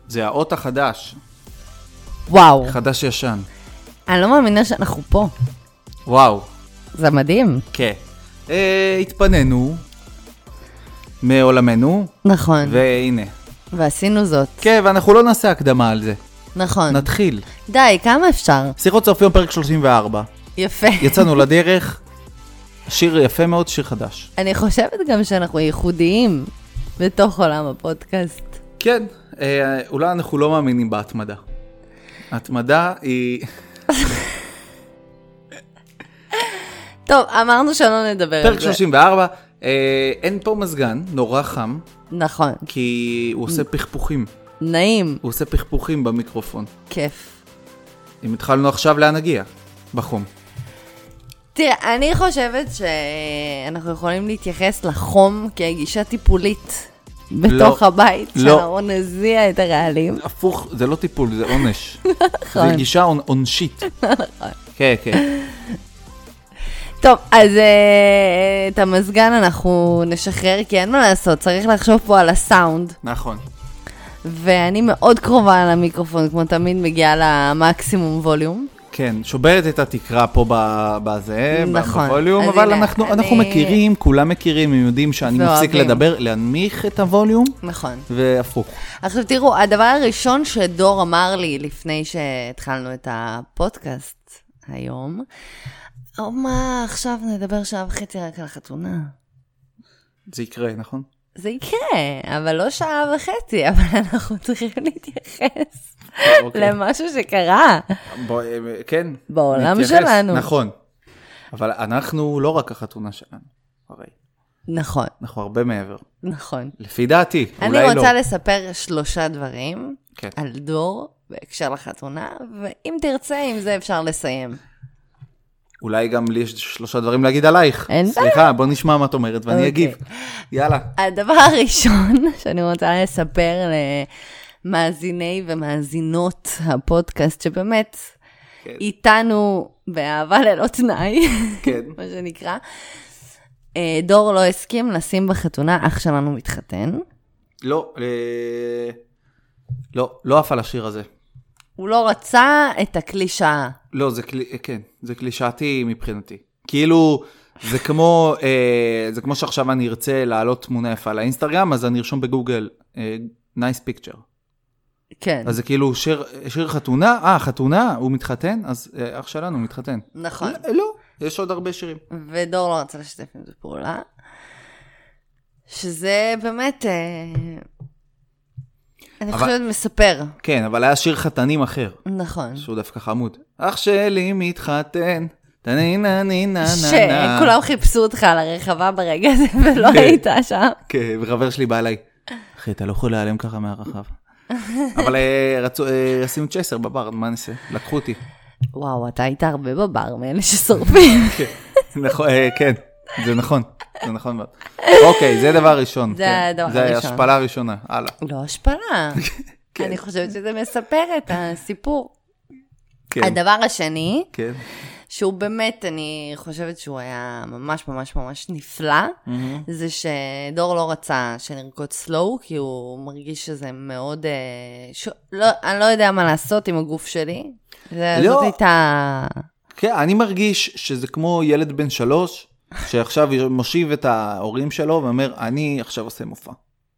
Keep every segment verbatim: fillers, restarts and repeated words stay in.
זה האות החדש. וואו. חדש ישן. אני לא מאמינה שאנחנו פה. וואו. זה מדהים. כן. אה, התפנינו מעולמנו. נכון. והנה. ועשינו זאת. כן, ואנחנו לא נעשה הקדמה על זה. נכון. נתחיל. די, כמה אפשר? שיחות סוף יום פרק שלושים וארבע. יפה. יצאנו לדרך. שיר יפה מאוד, שיר חדש. אני חושבת גם שאנחנו ייחודיים בתוך עולם הפודקאסט. כן, אה, אולי אנחנו לא מאמינים בהתמדה. ההתמדה היא... טוב, אמרנו שלא נדבר על זה. פרק שלושים וארבע, אה, אין פה מזגן, נורא חם. נכון. כי הוא עושה פכפוכים. נעים. הוא עושה פכפוכים במיקרופון. כיף. אם התחלנו עכשיו לאן נגיע, בחום. תראה, אני חושבת שאנחנו יכולים להתייחס לחום כגישה טיפולית בתוך לא, הבית, לא. שאנחנו נזיע את הרעלים. הפוך, זה לא טיפול, זה עונש. נכון. זה גישה עונשית. נכון. כן, כן. טוב, אז אה, את המזגן אנחנו נשחרר, כי אין מה לעשות, צריך לחשוב פה על הסאונד. נכון. ואני מאוד קרובה על המיקרופון, כמו תמיד מגיעה למקסימום ווליום. כן, שוברת את התקרה פה בזה, נכון. בווליום, אז אבל הנה, אנחנו, אני- אנחנו מכירים, כולם מכירים, הם יודעים שאני מפסיק ואוהבים. לדבר, להנמיך את הווליום, נכון. והפוך. עכשיו תראו, הדבר הראשון שדור אמר לי לפני שהתחלנו את הפודקאסט היום, או מה, עכשיו נדבר שעה וחצי רק על החתונה. זה יקרה, נכון? זה יקרה, אבל לא שעה וחצי, אבל אנחנו צריכים להתייחס אוקיי. למשהו שקרה בוא, אה, כן. בעולם נתייחס. שלנו. נכון. אבל אנחנו לא רק החתונה שלנו, הרי. נכון, אנחנו הרבה מעבר. נכון. לפי דעתי, אני אולי לא. רוצה לספר שלושה דברים כן. על דור בהקשר לחתונה, ואם תרצה, עם זה אפשר לסיים. אולי גם לי יש שלושה דברים להגיד עלייך. אין סליחה, בוא נשמע מה את אומרת ואני אוקיי. אגיב. יאללה. הדבר הראשון שאני רוצה לספר למאזיני ומאזינות הפודקאסט, שבאמת כן. איתנו באהבה ללא תנאי, כן. מה שנקרא, אה, דור לא הסכים לשים בחתונה, אח שלנו מתחתן. לא, אה, לא, לא אף על השיר הזה. הוא לא רצה את הקלישאה. לא, זה קלי, כן, זה קלישאתי מבחינתי. כאילו, זה כמו, אה, זה כמו שעכשיו אני ארצה להעלות תמונה יפה לאינסטגרם, אז אני ארשום בגוגל, אה, nice picture. כן. אז זה כאילו שיר, שיר חתונה, אה, חתונה, הוא מתחתן, אז אה, אח שלנו מתחתן. נכון. לא, לא, יש עוד הרבה שירים. ודור לא רצה לשתף עם זה פעולה. שזה באמת, אה, אני אבל- חושבת מספר. כן, אבל היה שיר חתנים אחר, נכון. שהוא דווקא חמוד. אח שלי מתחתן, תנינה נינה נה נה. שכולם חיפשו אותך על הרחבה ברגע הזה, ולא כן. היית שם. כן, וחבר שלי בא אליי, אחי, אתה לא יכול להיעלם ככה מהרחב. אבל אה, רצו, אה, עשינו צ'סר בבר, מה נעשה? לקחו אותי. וואו, אתה היית הרבה בבר, מאלה ששורפים. נכון, אה, כן, זה נכון, זה נכון מאוד. אוקיי, זה דבר ראשון. זה כן. הדבר זה הראשון. השפלה הראשונה, הלאה. לא השפלה. כן. אני חושבת שזה מספר את הסיפור. כן, הדבר השני, כן. שהוא באמת, אני חושבת שהוא היה ממש ממש ממש נפלא, זה שדור לא רצה שנרקוד סלואו, כי הוא מרגיש שזה מאוד, אה, ש... לא, אני לא יודע מה לעשות עם הגוף שלי. זה, לא. זאת הייתה... כן, אני מרגיש שזה כמו ילד בן שלוש, שעכשיו מושיב את ההורים שלו ואומר, אני עכשיו עושה מופע.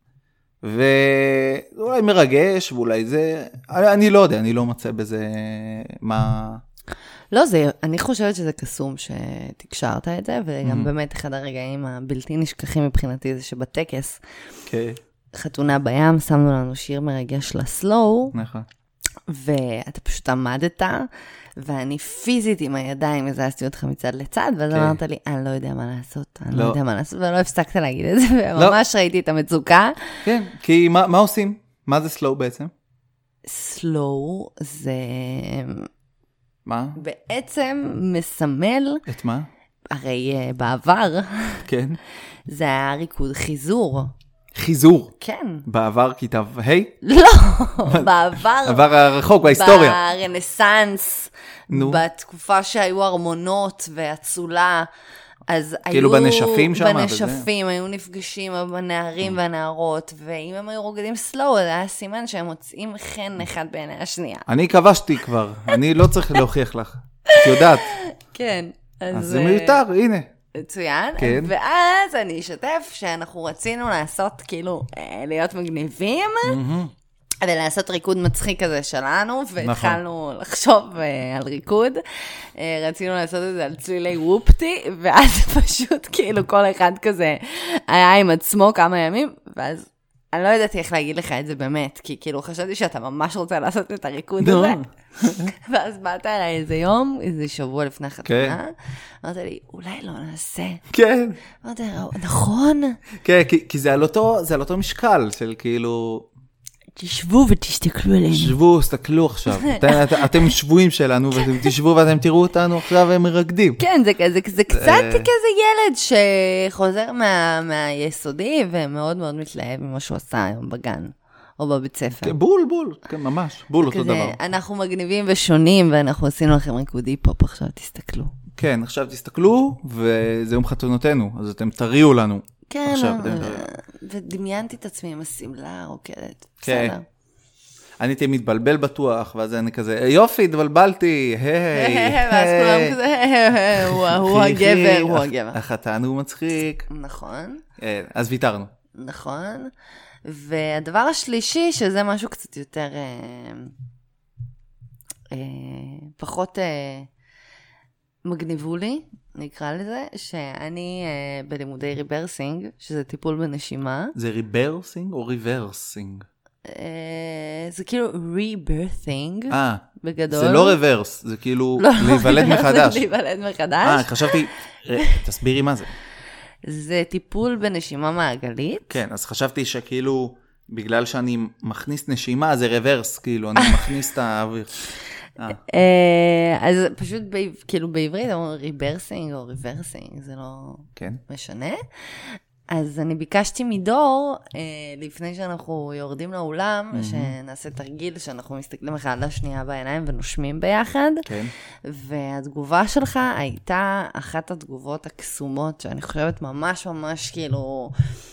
ואולי מרגש, ואולי זה, אני לא יודע, אני לא מצא בזה מה... לא, זה, אני חושבת שזה קסום שתקשרת את זה, וגם באמת אחד הרגעים הבלתי נשכחים מבחינתי זה שבטקס, כן, חתונה בים, שמנו לנו שיר מרגש לסלואו, נכון. ואתה פשוט עמדת, ואני פיזית עם הידיים הזזתי אותך מצד לצד, ואז כן. אמרת לי, אני לא יודע מה לעשות, אני לא לא. יודע מה לעשות, ולא הפסקת להגיד את זה, וממש ראיתי את המצוקה. כן, כי מה, מה עושים? מה זה סלואו בעצם? סלואו זה מה? בעצם מסמל, את מה? הרי uh, בעבר, כן. זה היה ריקוד חיזור. חיזור. כן. בעבר כיתה ה'? לא, בעבר. עבר הרחוק בהיסטוריה. ברנסנס, נו. בתקופה שהיו ארמונות והצולה, אז כאילו היו, בנשפים שם? בנשפים, היו נפגשים הנערים והנערות, ואם הם היו רוקדים סלואו, זה היה סימן שהם מוצאים חן אחד בעיני השנייה. אני כבשתי כבר, אני לא צריך להוכיח לך. את יודעת. כן. אז זה מיותר, הנה. מצוין. כן. ואז אני אשתף שאנחנו רצינו לעשות, כאילו, להיות מגניבים, ולעשות ריקוד מצחיק כזה שלנו, והתחלנו לחשוב על ריקוד. רצינו לעשות את זה על צלילי וופטי, ואז פשוט כאילו כל אחד כזה היה עם עצמו כמה ימים, ואז אני לא ידעתי איך להגיד לך את זה באמת, כי כאילו חשבתי שאתה ממש רוצה לעשות את הריקוד הזה. ואז באת אליי איזה יום, איזה שבוע לפני חתונה, אמרת לי, אולי לא נעשה. כן. אמרתי, נכון? כן, כי זה על אותו משקל של כאילו... תשבו ותסתכלו עלינו. תשבו, תסתכלו עכשיו. אתם שבועים שלנו, ואתם תשבו ואתם תראו אותנו עכשיו והם מרקדים. כן, זה קצת כזה ילד שחוזר מהיסודי, ומאוד מאוד מתלהב ממה שהוא עשה היום בגן, או בבית ספר. בול, בול, כן, ממש, בול אותו דבר. אנחנו מגניבים ושונים, ואנחנו עשינו לכם ריקודי פופ, עכשיו תסתכלו. כן, עכשיו תסתכלו, וזה יום חתונתנו, אז אתם תריעו לנו. כן, ודמיינתי את עצמי עם הסמלה הרוקדת. כן. אני הייתי מתבלבל בטוח, ואז אני כזה, יופי, התבלבלתי, היי. ואז כולם כזה, הוא הגבר, הוא הגבר. החתן הוא מצחיק. נכון. אז ויתרנו. נכון. והדבר השלישי, שזה משהו קצת יותר, פחות מגניבו לי, נקרא לזה, שאני uh, בלימודי ריברסינג, שזה טיפול בנשימה. זה ריברסינג או ריברסינג? Uh, זה כאילו ריברסינג, אה, בגדול. זה לא ריברס, זה כאילו לא, להיוולד מחדש. להיוולד מחדש. אה, חשבתי, תסבירי מה זה. זה טיפול בנשימה מעגלית. כן, אז חשבתי שכאילו, בגלל שאני מכניס נשימה, זה ריברס, כאילו, אני מכניס את האוויר. אז פשוט כאילו בעברית אומרים ריברסינג או ריברסינג, זה לא משנה. אז אני ביקשתי מדור, לפני שאנחנו יורדים לאולם, שנעשה תרגיל שאנחנו מסתכלים אחד לשנייה בעיניים ונושמים ביחד. והתגובה שלך הייתה אחת התגובות הקסומות, שאני חושבת ממש ממש כאילו...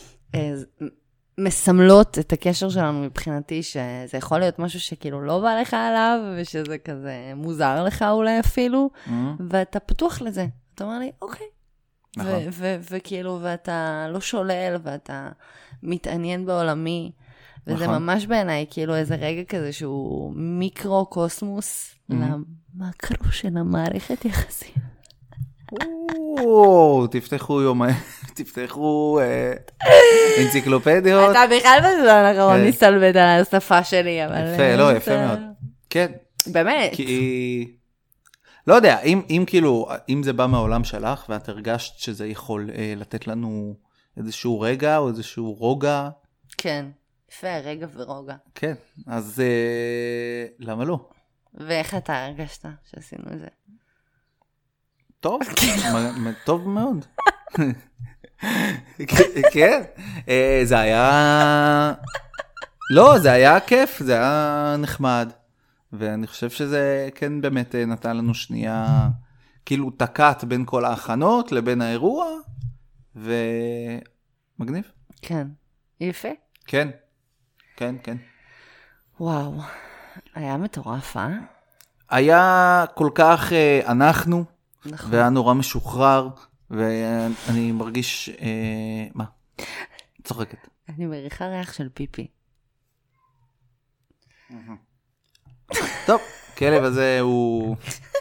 מסמלות את הקשר שלנו מבחינתי, שזה יכול להיות משהו שכאילו לא בא לך עליו, ושזה כזה מוזר לך אולי אפילו, mm-hmm. ואתה פתוח לזה. אתה אומר לי, אוקיי. נכון. ו- ו- וכאילו, ואתה לא שולל, ואתה מתעניין בעולמי, וזה נכון. ממש בעיניי כאילו איזה רגע כזה שהוא מיקרו-קוסמוס, mm-hmm. למקרו של המערכת יחסים. או, תפתחו יום, תפתחו אנציקלופדיות. אתה בכלל בזמן האחרון נסתלבט על השפה שלי, אבל... יפה, לא, יפה מאוד. כן. באמת. כי... לא יודע, אם כאילו, אם זה בא מהעולם שלך, ואת הרגשת שזה יכול לתת לנו איזשהו רגע, או איזשהו רוגע. כן, יפה, רגע ורוגע. כן, אז למה לא? ואיך אתה הרגשת שעשינו את זה? טוב, טוב מאוד. כן, זה היה... לא, זה היה כיף, זה היה נחמד. ואני חושב שזה כן באמת נתן לנו שנייה, כאילו תקעת בין כל ההכנות לבין האירוע, ומגניב. כן, יפה. כן, כן, כן. וואו, היה מטורף, אה? היה כל כך אנחנו, נכון. והיה נורא משוחרר, ואני מרגיש, אה, מה? צוחקת. אני מריחה ריח של פיפי. טוב, כלב הזה הוא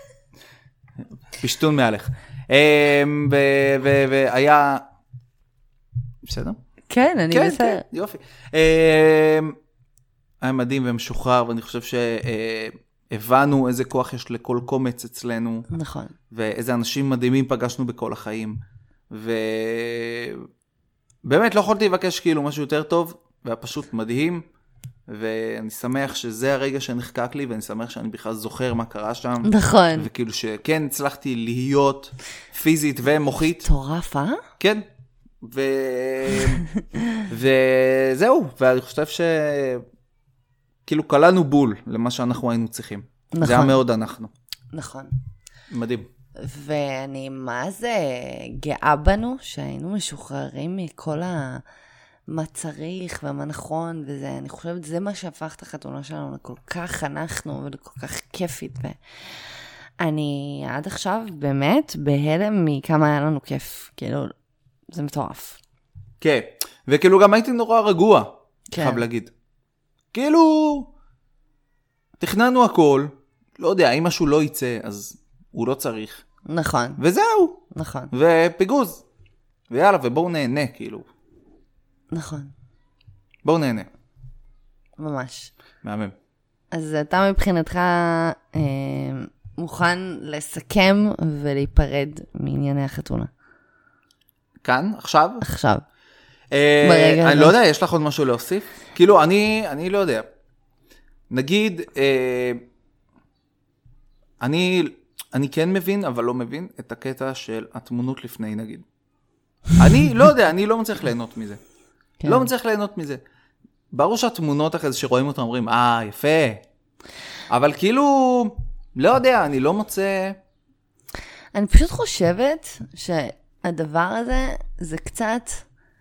פשטון מעליך. והיה... בסדר? כן, אני בסדר. כן, יופי. היה מדהים ומשוחרר, ואני חושב שהבנו איזה כוח יש לכל קומץ אצלנו. נכון. ואיזה אנשים מדהימים פגשנו בכל החיים. ובאמת לא יכולתי לבקש כאילו משהו יותר טוב, והיה פשוט מדהים. ואני שמח שזה הרגע שנחקק לי, ואני שמח שאני בכלל זוכר מה קרה שם. נכון. וכאילו שכן הצלחתי להיות פיזית ומוחית. מטורף, אה? כן. ו... וזהו, ואני חושב ש... כאילו קלענו בול למה שאנחנו היינו צריכים. נכון. זה היה מאוד אנחנו. נכון. מדהים. ואני מה זה גאה בנו, שהיינו משוחררים מכל מה צריך ומה נכון, וזה, אני חושבת, זה מה שהפך את החתונה שלנו לכל כך אנחנו, ולכל כך כיפית, ואני עד עכשיו באמת בהלם מכמה היה לנו כיף, כאילו, זה מטורף. כן, וכאילו גם הייתי נורא רגוע, כן. חייב להגיד. כאילו, תכננו הכל, לא יודע, אם משהו לא יצא, אז הוא לא צריך. נכון. וזהו. נכון. ופיגוז. ויאללה, ובואו נהנה, כאילו. נכון. בואו נהנה. ממש. מהמם. אז אתה מבחינתך אה, מוכן לסכם ולהיפרד מענייני החתונה. כאן, עכשיו? עכשיו. אה, ברגע אני הזה. לא יודע, יש לך עוד משהו להוסיף? כאילו, אני, אני לא יודע. נגיד, אה, אני, אני כן מבין, אבל לא מבין את הקטע של התמונות לפני, נגיד. אני לא יודע, אני לא מצליח ליהנות מזה. כן. לא מצליח ליהנות מזה. ברור שהתמונות אחרי זה שרואים אותם אומרים, אה, יפה. אבל כאילו, לא יודע, אני לא מוצא... אני פשוט חושבת שהדבר הזה זה קצת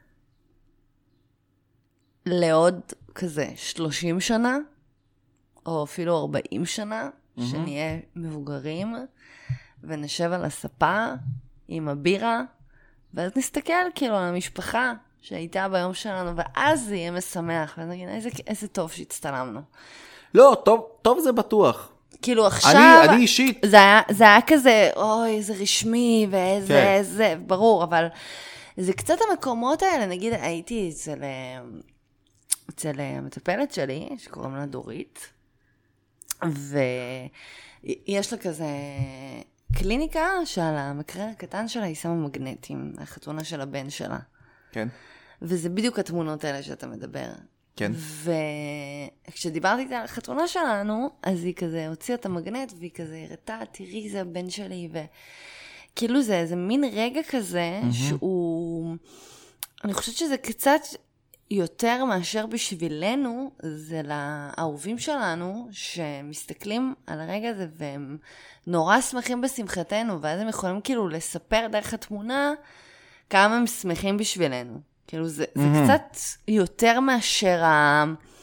לעוד כזה שלושים שנה, או אפילו ארבעים שנה, mm-hmm. שנהיה מבוגרים, ונשב על הספה עם הבירה, ואז נסתכל כאילו על המשפחה שהייתה ביום שלנו, ואז זה יהיה משמח, ונגיד, איזה, איזה טוב שהצטלמנו. לא, טוב, טוב זה בטוח. כאילו עכשיו, אני, אני אישית. זה היה, זה היה כזה, אוי, איזה רשמי, ואיזה, כן. איזה, ברור, אבל זה קצת המקומות האלה, נגיד, הייתי אצל, אצל המטפלת שלי, שקוראים לה דורית, ויש לה כזה קליניקה שעל המקרר הקטן שלה היא שמה מגנטים, החתונה של הבן שלה. כן. וזה בדיוק התמונות האלה שאתה מדבר. כן. וכשדיברתי איתה על החתונה שלנו, אז היא כזה הוציאה את המגנט, והיא כזה הראתה, תראי, זה הבן שלי, וכאילו זה איזה מין רגע כזה, mm-hmm. שהוא, אני חושבת שזה קצת יותר מאשר בשבילנו, זה לאהובים שלנו, שמסתכלים על הרגע הזה, והם נורא שמחים בשמחתנו, ואז הם יכולים כאילו לספר דרך התמונה, כמה הם שמחים בשבילנו. כאילו זה, mm-hmm. זה קצת יותר מאשר ה...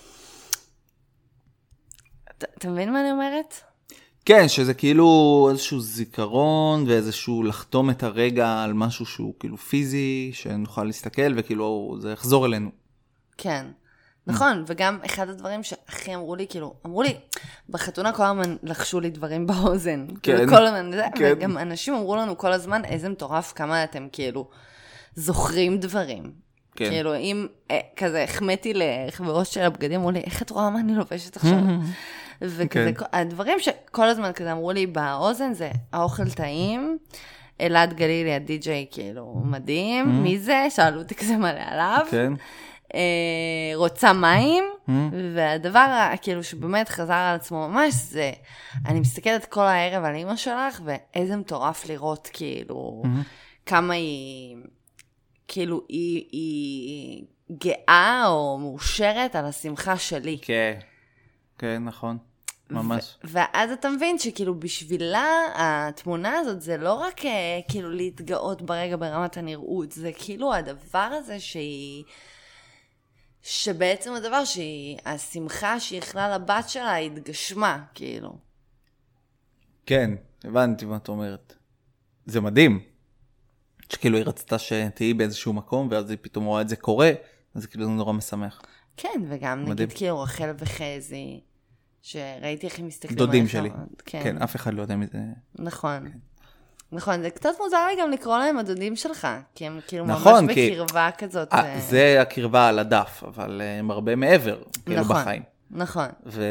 אתה, אתה מבין מה אני אומרת? כן, שזה כאילו איזשהו זיכרון, ואיזשהו לחתום את הרגע על משהו שהוא כאילו פיזי, שנוכל להסתכל, וכאילו זה יחזור אלינו. כן, נכון, וגם אחד הדברים שהכי אמרו לי, כאילו, אמרו לי, בחתונה כל הזמן לחשו לי דברים באוזן. כן. כאילו, כל הזמן, כן. וגם אנשים אמרו לנו כל הזמן, איזה מטורף, כמה אתם כאילו זוכרים דברים. כן. כאילו, אם אה, כזה החמאתי לחברות של הבגדים, אמרו לי, איך את רואה מה אני לובשת עכשיו? וכזה, כן. הדברים שכל הזמן כזה אמרו לי באוזן, זה האוכל טעים, אלעד גלילי, הדי-ג'יי, כאילו, מדהים, מי זה? שאלו אותי כזה מלא עליו. כן. רוצה מים, והדבר כאילו שבאמת חזר על עצמו ממש זה, אני מסתכלת כל הערב על אמא שלך, ואיזה מטורף לראות כאילו, כמה היא, כאילו היא, היא גאה או מאושרת על השמחה שלי. כן, כן, נכון, ממש. ו- ואז אתה מבין שכאילו בשבילה התמונה הזאת זה לא רק כאילו להתגאות ברגע ברמת הנראות, זה כאילו הדבר הזה שהיא, שבעצם הדבר שהיא, השמחה שהיא יכלה לבת שלה התגשמה, כאילו. כן, הבנתי מה את אומרת. זה מדהים. שכאילו היא רצתה שתהיי באיזשהו מקום, ואז היא פתאום רואה את זה קורה, אז זה כאילו נורא משמח. כן, וגם מדהים. נגיד כאילו רחל וחזי, שראיתי איך הם מסתכלים עליך. דודים שלי. כן. כן, אף אחד לא יודע מזה. נכון. כן. נכון, זה קצת מוזר לי גם לקרוא להם הדודים שלך, כי הם כאילו נכון, ממש כי... בקרבה כזאת. 아, זה הקרבה על הדף, אבל הם הרבה מעבר, כאילו נכון, בחיים. נכון. ו...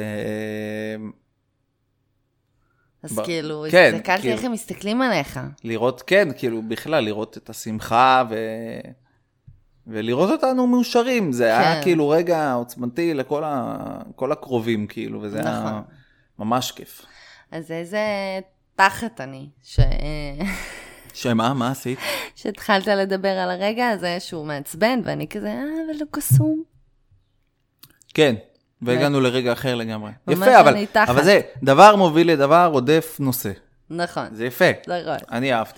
אז ב... כאילו, כן, הסתכלתי כאילו... איך הם מסתכלים עליך. לראות, כן, כאילו בכלל, לראות את השמחה ו... ולראות אותנו מאושרים, זה כן. היה כאילו רגע עוצמתי לכל ה... כל הקרובים, כאילו, וזה נכון. היה ממש כיף. אז איזה תחת אני, ש... שמה? מה עשית? שהתחלת לדבר על הרגע הזה שהוא מעצבן, ואני כזה, אה, אבל לא קסום. כן, והגענו ו... לרגע אחר לגמרי. יפה, אבל, אבל זה דבר מוביל לדבר עודף נושא. נכון. זה יפה. נכון. אני אהבתי.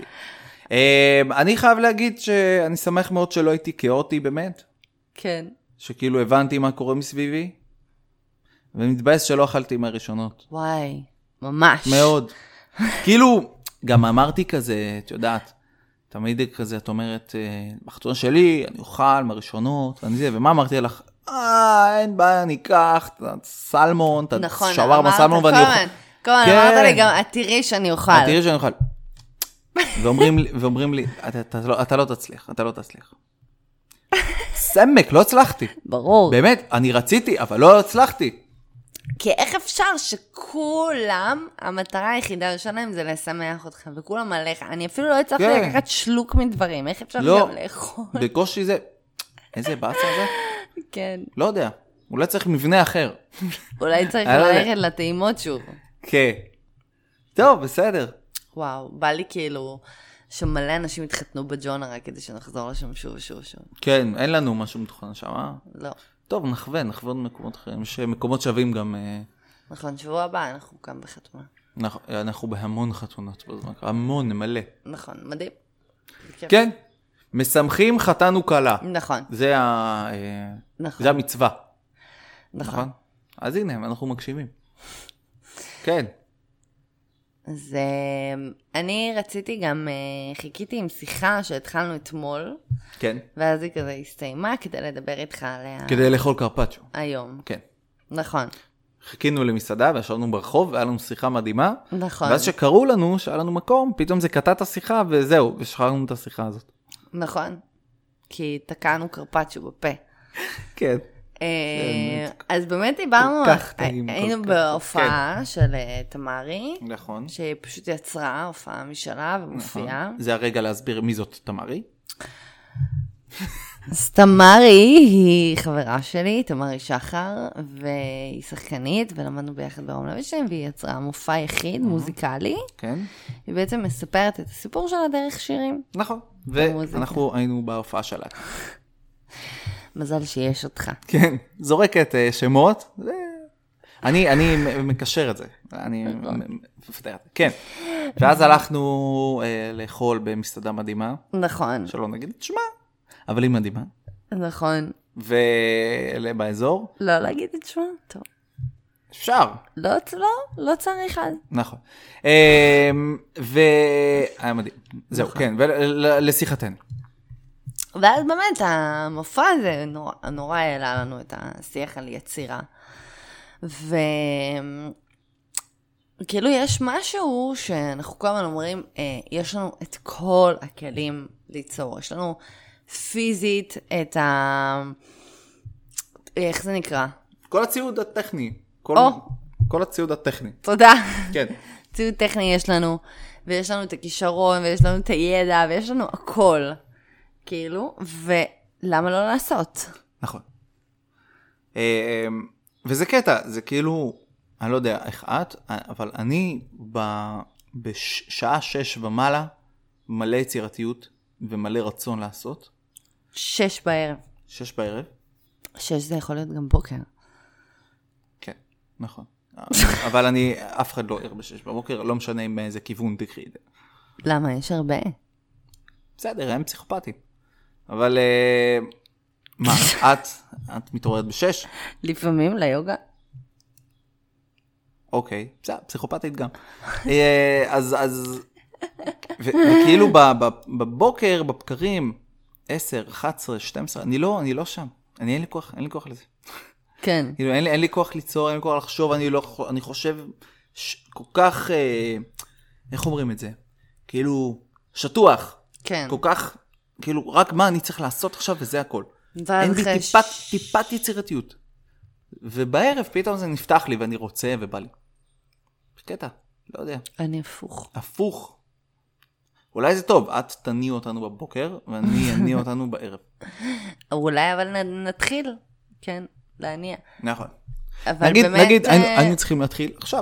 אני חייב להגיד שאני שמח מאוד שלא הייתי כאוטי באמת. כן. שכאילו הבנתי מה קורה מסביבי. ומתבאס שלא אכלתי מהראשונות. וואי, ממש. מאוד. כאילו, גם אמרתי כזה, את יודעת, תמיד כזה, את אומרת, בחתונה שלי, אני אוכל מהראשונות, אני זה, ומה אמרתי לך? אה, אין בעיה, אני אקח, את סלמון, את שווארמה סלמון, ואני אוכל. כל הזמן, אמרת לי גם, את תראי שאני אוכל. את תראי שאני אוכל. ואומרים לי, אתה לא תצליח, אתה לא תצליח. סמק, לא הצלחתי. ברור. באמת, אני רציתי, אבל לא הצלחתי. כי איך אפשר שכולם, המטרה היחידה הראשונה להם זה לשמח אתכם, וכולם עליך. אני אפילו לא הצלחתי כן. לקחת שלוק מדברים, איך אפשר לא, גם לאכול? בקושי זה, איזה באסה זה? כן. לא יודע, אולי צריך מבנה אחר. אולי צריך ללכת לטעימות שוב. כן. טוב, בסדר. וואו, בא לי כאילו שמלא אנשים התחתנו בג'ונה רק כדי שנחזור לשם שוב ושוב ושוב. כן, אין לנו משהו מתוכן שם, אה? לא. טוב, נחווה, נחווה במקומות אחרים. יש מקומות שווים גם... נכון, שבוע הבא אנחנו כאן בחתונה. אנחנו, אנחנו בהמון חתונות בזמן, המון, מלא. נכון, מדהים. כן, משמחים חתנו קלה. נכון. זה, ה, נכון. זה המצווה. נכון. נכון? אז הנה, אנחנו מגשימים. כן. אז אני רציתי גם, חיכיתי עם שיחה שהתחלנו אתמול. כן. ואז היא כזה הסתיימה כדי לדבר איתך עליה. כדי לאכול קרפצ'ו. היום. כן. נכון. חיכינו למסעדה וישבנו ברחוב, והיה לנו שיחה מדהימה. נכון. ואז שקראו לנו, שהיה לנו מקום, פתאום זה קטע את השיחה, וזהו, ושחררנו את השיחה הזאת. נכון. כי תקענו קרפצ'ו בפה. כן. אז באמת דיברנו, כל כך טעים, היינו כל כך. בהופעה של תמרי, נכון. שהיא פשוט יצרה הופעה משלה ומופיעה. זה הרגע להסביר מי זאת תמרי. אז תמרי היא חברה שלי, תמרי שחר, והיא שחקנית, ולמדנו ביחד ברום לוישטיין, והיא יצרה מופע יחיד, מוזיקלי. כן. היא בעצם מספרת את הסיפור שלה דרך שירים. נכון. ואנחנו היינו בהופעה שלה. מזל שיש אותך. כן, זורקת שמות. אני, אני מקשר את זה. אני מפתח את זה. כן. ואז הלכנו לאכול במסעדה מדהימה. נכון. שלא נגיד את שמה, אבל היא מדהימה. נכון. ואלה באזור. לא להגיד את שמה? טוב. אפשר. לא, לא, לא צריך אז. נכון. והיה מדהים. זהו, כן. ולשיחתנו. ואז באמת המופע הזה נורא, נורא העלה לנו את השיח על יצירה. וכאילו יש משהו שאנחנו כל הזמן אומרים, אה, יש לנו את כל הכלים ליצור. יש לנו פיזית את ה... איך זה נקרא? כל הציוד הטכני. כל, או. כל הציוד הטכני. תודה. כן. ציוד טכני יש לנו, ויש לנו את הכישרון, ויש לנו את הידע, ויש לנו הכל. כאילו, ולמה לא לעשות? נכון. וזה קטע, זה כאילו, אני לא יודע איך את, אבל אני בשעה שש ומעלה, מלא יצירתיות ומלא רצון לעשות. שש בערב. שש בערב. שש זה יכול להיות גם בוקר. כן, נכון. אבל אני, אף אחד לא ער בשש בבוקר, לא משנה עם איזה כיוון תקחי את זה. למה? יש הרבה. בסדר, הם פסיכופטים. אבל, מה, את, את מתעוררת בשש? לפעמים ליוגה. אוקיי, בסדר, פסיכופטית גם. אז, אז, וכאילו בבוקר, בבקרים, עשר, אחת עשרה, שתים עשרה, אני לא, אני לא שם. אני אין לי כוח, אין לי כוח לזה. כן. כאילו, אין לי, אין לי כוח ליצור, אין לי כוח לחשוב, אני לא, אני חושב ש, כל כך, אה, איך אומרים את זה? כאילו, שטוח. כן. כל כך, כאילו, רק מה אני צריך לעשות עכשיו וזה הכל. אין לי טיפת, ש... טיפת יצירתיות. ובערב פתאום זה נפתח לי ואני רוצה ובא לי. קטע, לא יודע. אני הפוך. הפוך. אולי זה טוב, את תניע אותנו בבוקר ואני אניע אותנו בערב. אולי אבל נתחיל, כן, להניע. נכון. אבל נגיד, באמת... נגיד, היינו, היינו צריכים להתחיל עכשיו.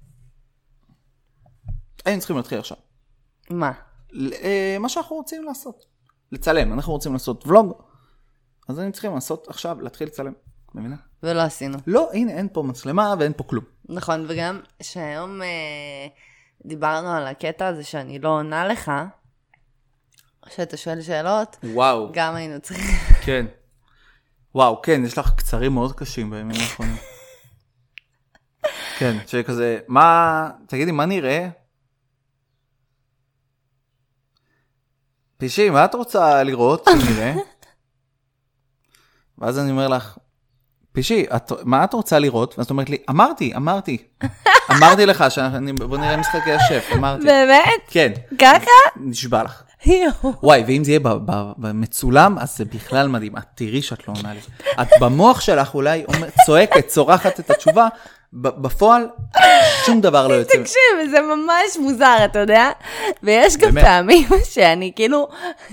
היינו צריכים להתחיל עכשיו. מה? מה שאנחנו רוצים לעשות. לצלם, אנחנו רוצים לעשות ולוג. אז היינו צריכים לעשות עכשיו, להתחיל לצלם. מבינה? ולא עשינו. לא, הנה, אין פה מצלמה ואין פה כלום. נכון, וגם שהיום אה, דיברנו על הקטע הזה שאני לא עונה לך, שאתה שואל שאלות, וואו. גם היינו צריכים. כן. וואו, כן, יש לך קצרים מאוד קשים בימים האחרונים. כן, שכזה, מה, תגידי, מה נראה? פישי, מה את רוצה לראות שנראה? ואז אני אומר לך, פישי, את, מה את רוצה לראות? ואז את אומרת לי, אמרתי, אמרתי. אמרתי לך, שאני, בוא נראה משחקי השף, אמרתי. באמת? כן. ככה? נשבע לך. וואי, ואם זה יהיה במצולם, אז זה בכלל מדהים. את תראי שאת לא עונה לי. את במוח שלך אולי צועקת, צורחת את התשובה, בפועל שום דבר לא יוצא. תקשיב, זה ממש מוזר, אתה יודע? ויש גם פעמים שאני כאילו,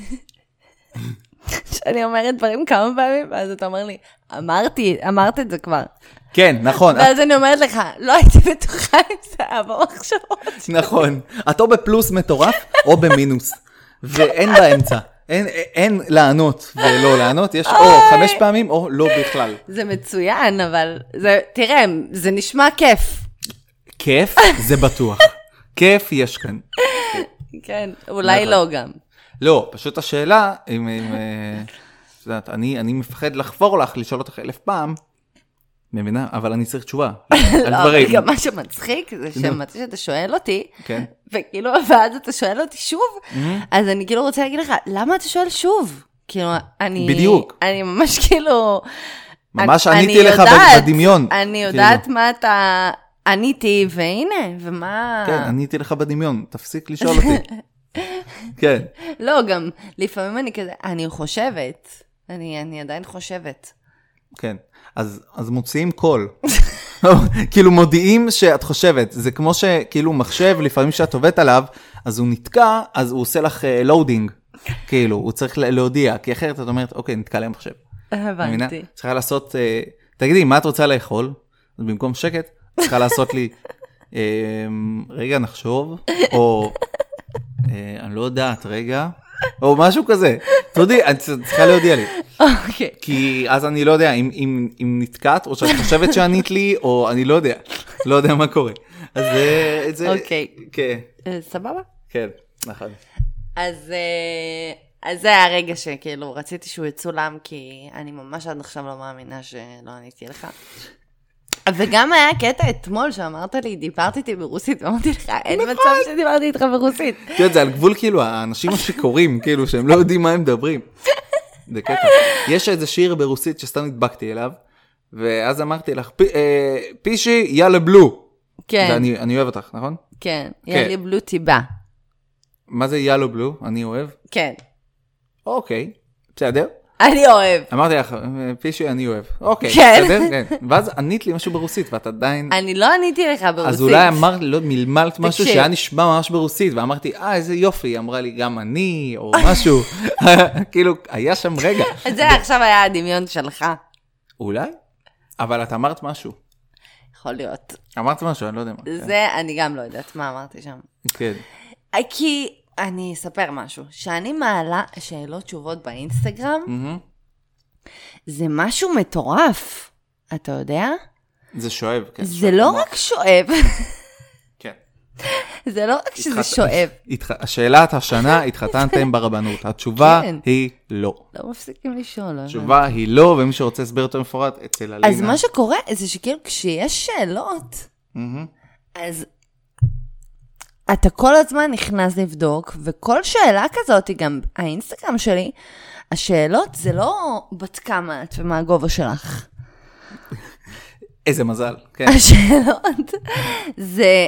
שאני אומרת דברים כמה פעמים, ואז אתה אומר לי, אמרתי, אמרת את זה כבר. כן, נכון. ואז אני אומרת לך, לא הייתי בטוחה אם זה היה במחשבות. נכון. את או בפלוס מטורף, או במינוס. ואין באמצע. אין, אין לענות ולא לענות, יש או חמש פעמים או לא בכלל. זה מצוין, אבל זה, תראה, זה נשמע כיף. כיף? זה בטוח. כיף יש כאן. כן, אולי לא גם. לא, פשוט השאלה, אם, אם, יודעת, אני, אני מפחד לחפור לך, לשאול אותך אלף פעם, מבינה? אבל אני צריך תשובה. לא, אבל גם מה שמצחיק זה שמתי שאתה שואל אותי, וכאילו, ואז אתה שואל אותי שוב, אז אני כאילו רוצה להגיד לך, למה אתה שואל שוב? כאילו, אני... בדיוק. אני ממש כאילו... ממש עניתי לך בדמיון. אני יודעת מה אתה... עניתי, והנה, ומה... כן, עניתי לך בדמיון, תפסיק לשאול אותי. כן. לא, גם לפעמים אני כזה, אני חושבת, אני, אני עדיין חושבת. כן, אז, אז מוציאים קול. כאילו מודיעים שאת חושבת, זה כמו שכאילו מחשב, לפעמים שאת עובדת עליו, אז הוא נתקע, אז הוא עושה לך לואודינג, uh, כאילו, הוא צריך להודיע, כי אחרת את אומרת, אוקיי, נתקע להם מחשב. הבנתי. צריכה לעשות, uh, תגידי, מה את רוצה לאכול? אז במקום שקט, צריכה לעשות לי, uh, רגע נחשוב, או, uh, אני לא יודעת, רגע, או משהו כזה. תודי, את צריכה להודיע לי. אוקיי. כי אז אני לא יודע אם, אם, אם נתקעת, או שאת חושבת שענית לי, או אני לא יודע. לא יודע מה קורה. אז זה... אוקיי. כן. סבבה? כן, נכון. אז, אז זה היה הרגע שכאילו רציתי שהוא יצולם, כי אני ממש עד עכשיו לא מאמינה שלא עניתי לך. וגם היה קטע אתמול שאמרת לי, דיברתי איתי ברוסית, ואמרתי לך, אין מצב שדיברתי איתך ברוסית. תראה, זה על גבול כאילו, האנשים השיקורים, כאילו, שהם לא יודעים מה הם מדברים. זה קטע. יש איזה שיר ברוסית שסתם נדבקתי אליו, ואז אמרתי לך, פישי, יאללה בלו. כן. ואני אוהב אותך, נכון? כן, יאללה בלו טיבה. מה זה יאללה בלו? אני אוהב? כן. אוקיי, בסדר. אני אוהב. אמרתי לך, פישי, אני אוהב. אוקיי, כן. בסדר? כן. ואז ענית לי משהו ברוסית, ואת עדיין... אני לא עניתי לך ברוסית. אז אולי אמרת, לא, מלמלת משהו שהיה נשמע ממש ברוסית, ואמרתי, אה, איזה יופי, היא אמרה לי, גם אני, או משהו. כאילו, היה שם רגע. זה עכשיו היה הדמיון שלך. אולי? אבל את אמרת משהו. יכול להיות. אמרת משהו, אני לא יודע מה. זה, אני גם לא יודעת מה אמרתי שם. כן. כי... אני אספר משהו, שאני מעלה שאלות תשובות באינסטגרם, mm-hmm. זה משהו מטורף, אתה יודע? זה שואב, כן. זה שואב לא כמו... רק שואב. כן. זה לא רק שזה התחת... שואב. התח... השאלת השנה, התחתנתם ברבנות. התשובה כן. היא לא. לא מפסיקים לשאול. התשובה אבל... היא לא, ומי שרוצה הסבר יותר מפורט, אצל הלינה. אז מה שקורה, זה שכאילו כשיש שאלות, mm-hmm. אז... אתה כל הזמן נכנס לבדוק, וכל שאלה כזאת, גם האינסטגרם שלי, השאלות זה לא בת כמה את ומה הגובה שלך. איזה מזל, כן. השאלות זה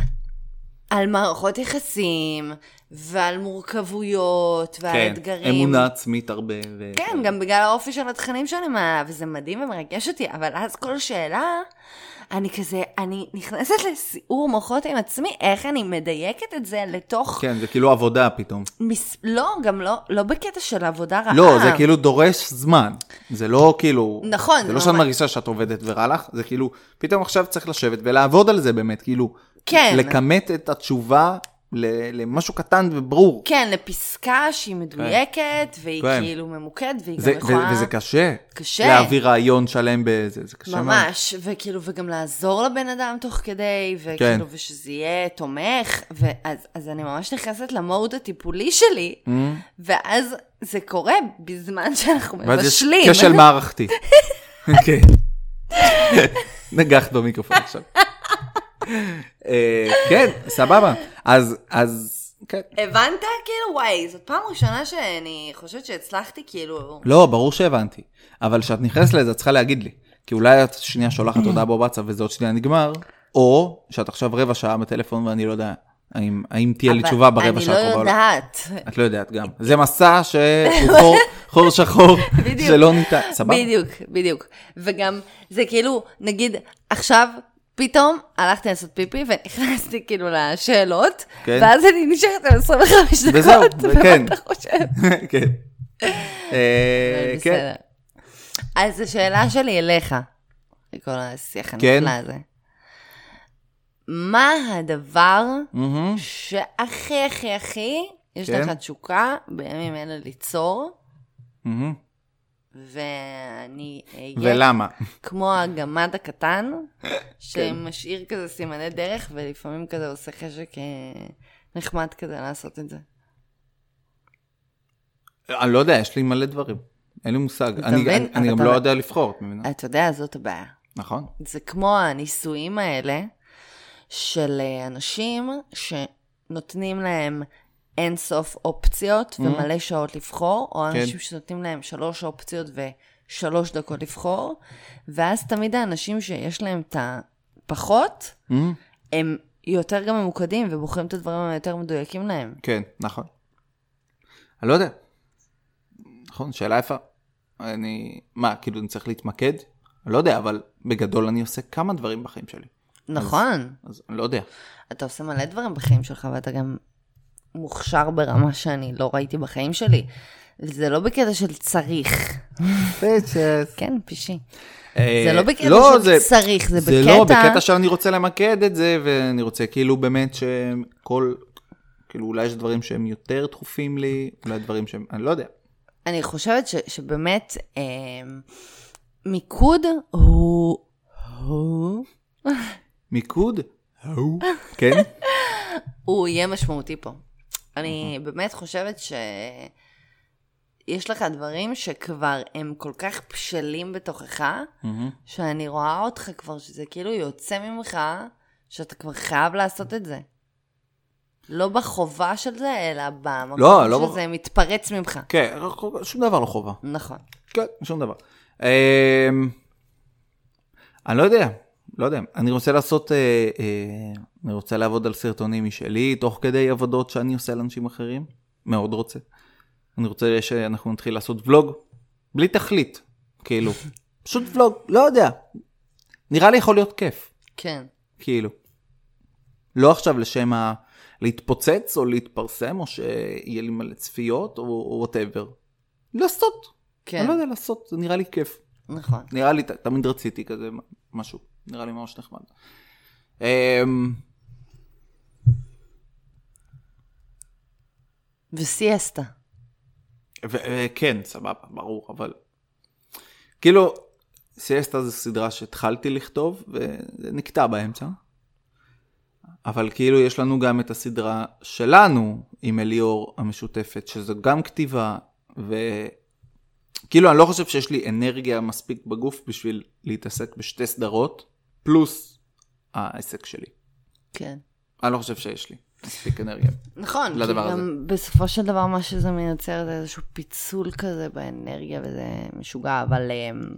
על מערכות יחסים, ועל מורכבויות, ועל כן, אתגרים. כן, אמונה עצמית הרבה. ו... כן, גם בגלל האופי של התכנים שאני מעלה, וזה מדהים ומרגש אותי, אבל אז כל שאלה... אני כזה, אני נכנסת לסיעור מוחות עם עצמי, איך אני מדייקת את זה לתוך... כן, זה כאילו עבודה פתאום. מס... לא, גם לא, לא בקטע של עבודה רעה. לא, זה כאילו דורש זמן. זה לא כאילו... נכון. זה לא שאת מרגישה שאת עובדת ורע לך, זה כאילו, פתאום עכשיו צריך לשבת ולעבוד על זה באמת, כאילו... כן. לקמת את התשובה למשהו קטן וברור. כן, לפסקה שהיא מדויקת, והיא כאילו ממוקד, והיא גם יכולה... וזה קשה. קשה. להעביר רעיון שלם בזה, זה קשה מאוד. ממש, וכאילו, וגם לעזור לבן אדם תוך כדי, וכאילו, ושזה יהיה תומך, ואז אני ממש נכנסת למוד הטיפולי שלי, ואז זה קורה בזמן שאנחנו מבשלים. ואז יש כשל מערכתי. כן. נגחת במיקרופון עכשיו. כן, סבבה. אז, אז, כן. הבנת? כאילו, וואי, זאת פעם ראשונה שאני חושבת שהצלחתי, כאילו... לא, ברור שהבנתי. אבל כשאת נכנסת לזה, את צריכה להגיד לי. כי אולי את שנייה שולחת הודעה בוואטסאפ, וזה עוד שנייה נגמר, או שאת עכשיו רבע שעה בטלפון, ואני לא יודע, האם, האם תהיה לי תשובה ברבע שעה. אבל אני לא יודעת. את לא יודעת גם. זה מסע שהוא חור שחור, שלא ניתן. סבבה? בדיוק, בדיוק. וגם, זה כאילו, נגיד, עכשיו... פתאום הלכתי לעשות פיפי ונכנסתי כאילו לשאלות, ואז אני נשארת על עשרים וחמש דקות. וזהו, כן. ומה אתה חושב? כן. בסדר. אז השאלה שלי אליך, לכל השיח הנפלא הזה. מה הדבר שהכי הכי הכי יש לך תשוקה בימים אלה ליצור? ואני ולמה? כמו הגמד הקטן שמשאיר כזה סימני דרך ולפעמים כזה עושה חשק נחמד כזה לעשות את זה. אני לא יודע, יש לי מלא דברים, אין לי מושג, אני גם לא יודע לבחור. אתה יודע, זאת הבעיה. נכון. זה כמו הניסויים האלה של אנשים שנותנים להם אין סוף אופציות ומלא שעות לבחור, או אנשים שנותנים להם שלוש אופציות ושלוש דקות לבחור, ואז תמיד האנשים שיש להם את הפחות, הם יותר גם ממוקדים ובוחרים את הדברים היותר מדויקים להם. כן, נכון. אני לא יודע. נכון, שאלה יפה. אני, מה, כאילו אני צריך להתמקד? אני לא יודע, אבל בגדול אני עושה כמה דברים בחיים שלי. נכון. אז, אז אני לא יודע. אתה עושה מלא דברים בחיים שלך, ואתה גם מוכשר ברמה שאני לא ראיתי בחיים שלי. זה לא בקטע של צריך. פיצ'ס. כן, פישי. זה לא בקטע של צריך, זה בקטע... זה לא בקטע שאני רוצה למקד את זה, ואני רוצה כאילו באמת שכל... כאילו אולי יש דברים שהם יותר דחופים לי, אולי דברים שהם... אני לא יודע. אני חושבת שבאמת מיקוד הוא... מיקוד? הוא? כן? הוא יהיה משמעותי פה. אני באמת חושבת שיש לך דברים שכבר הם כל כך בשלים בתוכך, שאני רואה אותך כבר שזה כאילו יוצא ממך, שאתה כבר חייב לעשות את זה. לא בחובה של זה, אלא במקום לא, לא שזה בח... מתפרץ ממך. כן, שום דבר לא חובה. נכון. כן, שום דבר. אני לא יודע. לא יודע, אני רוצה לעשות, אה, אה, אני רוצה לעבוד על סרטונים משלי, תוך כדי עבודות שאני עושה לאנשים אחרים, מאוד רוצה. אני רוצה שאנחנו נתחיל לעשות ולוג, בלי תכלית, כאילו, פשוט ולוג, לא יודע. נראה לי יכול להיות כיף. כן. כאילו. לא עכשיו לשם ה... להתפוצץ או להתפרסם, או שיהיה לי מלא צפיות, או whatever. לעשות. כן. אני לא יודע, לעשות, זה נראה לי כיף. נכון. נראה לי, תמיד רציתי כזה משהו. נראה לי ממש נחמד. וסיאסטה. כן, סבבה, ברור, אבל... כאילו, סיאסטה זה סדרה שהתחלתי לכתוב, וזה נקטע באמצע. אבל כאילו יש לנו גם את הסדרה שלנו, עם אליאור המשותפת, שזו גם כתיבה, וכאילו אני לא חושב שיש לי אנרגיה מספיק בגוף, בשביל להתעסק בשתי סדרות, פלוס העסק שלי. כן. אני לא חושב שיש לי מספיק אנרגיה. נכון, כי גם בסופו של דבר מה שזה מייצר זה איזשהו פיצול כזה באנרגיה, וזה משוגע, אבל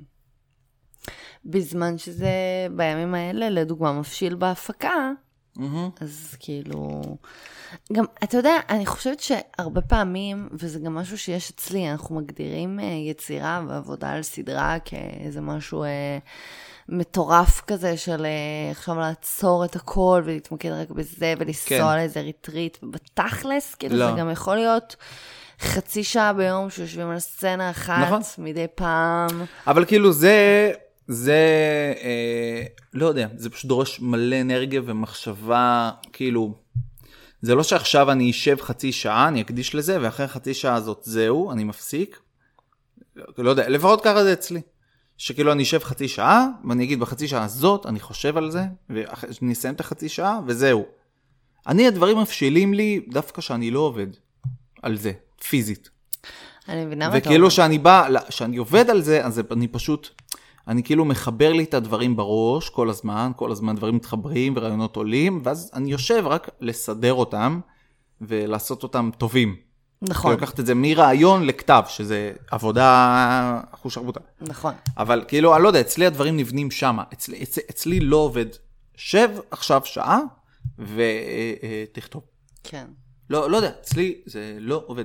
בזמן שזה בימים האלה, לדוגמה, מפשיל בהפקה, אז כאילו, גם, אתה יודע, אני חושבת שהרבה פעמים, וזה גם משהו שיש אצלי, אנחנו מגדירים יצירה ועבודה על סדרה כאיזה משהו מטורף כזה של עכשיו לעצור את הכל ולהתמקד רק בזה ולנסוע לאיזה ריטריט בתכלס, כאילו זה גם יכול להיות חצי שעה ביום שיושבים על סצנה אחת מדי פעם. אבל כאילו זה... זה, אה, לא יודע, זה פשוט דורש מלא אנרגיה ומחשבה, כאילו, זה לא שעכשיו אני אשב חצי שעה, אני אקדיש לזה, ואחרי חצי שעה הזאת זהו, אני מפסיק. לא יודע, לפחות ככה זה אצלי. שכאילו אני אשב חצי שעה, ואני אגיד בחצי שעה הזאת, אני חושב על זה, ואני אסיים את החצי שעה, וזהו. אני, הדברים מפשילים לי דווקא שאני לא עובד על זה, פיזית. אני מבינה מה אתה וכאילו שאני בא, שאני עובד על זה, אז אני פשוט, אני כאילו מחבר לי את הדברים בראש כל הזמן, כל הזמן דברים מתחברים ורעיונות עולים, ואז אני יושב רק לסדר אותם, ולעשות אותם טובים. נכון. כאילו לקחת את זה מרעיון לכתב, שזה עבודה אחוש ערבותה. נכון. אבל כאילו, אני לא יודע, אצלי הדברים נבנים שמה. אצלי, אצלי, אצלי לא עובד. שב עכשיו שעה, ותכתוב. כן. לא, לא יודע, אצלי זה לא עובד.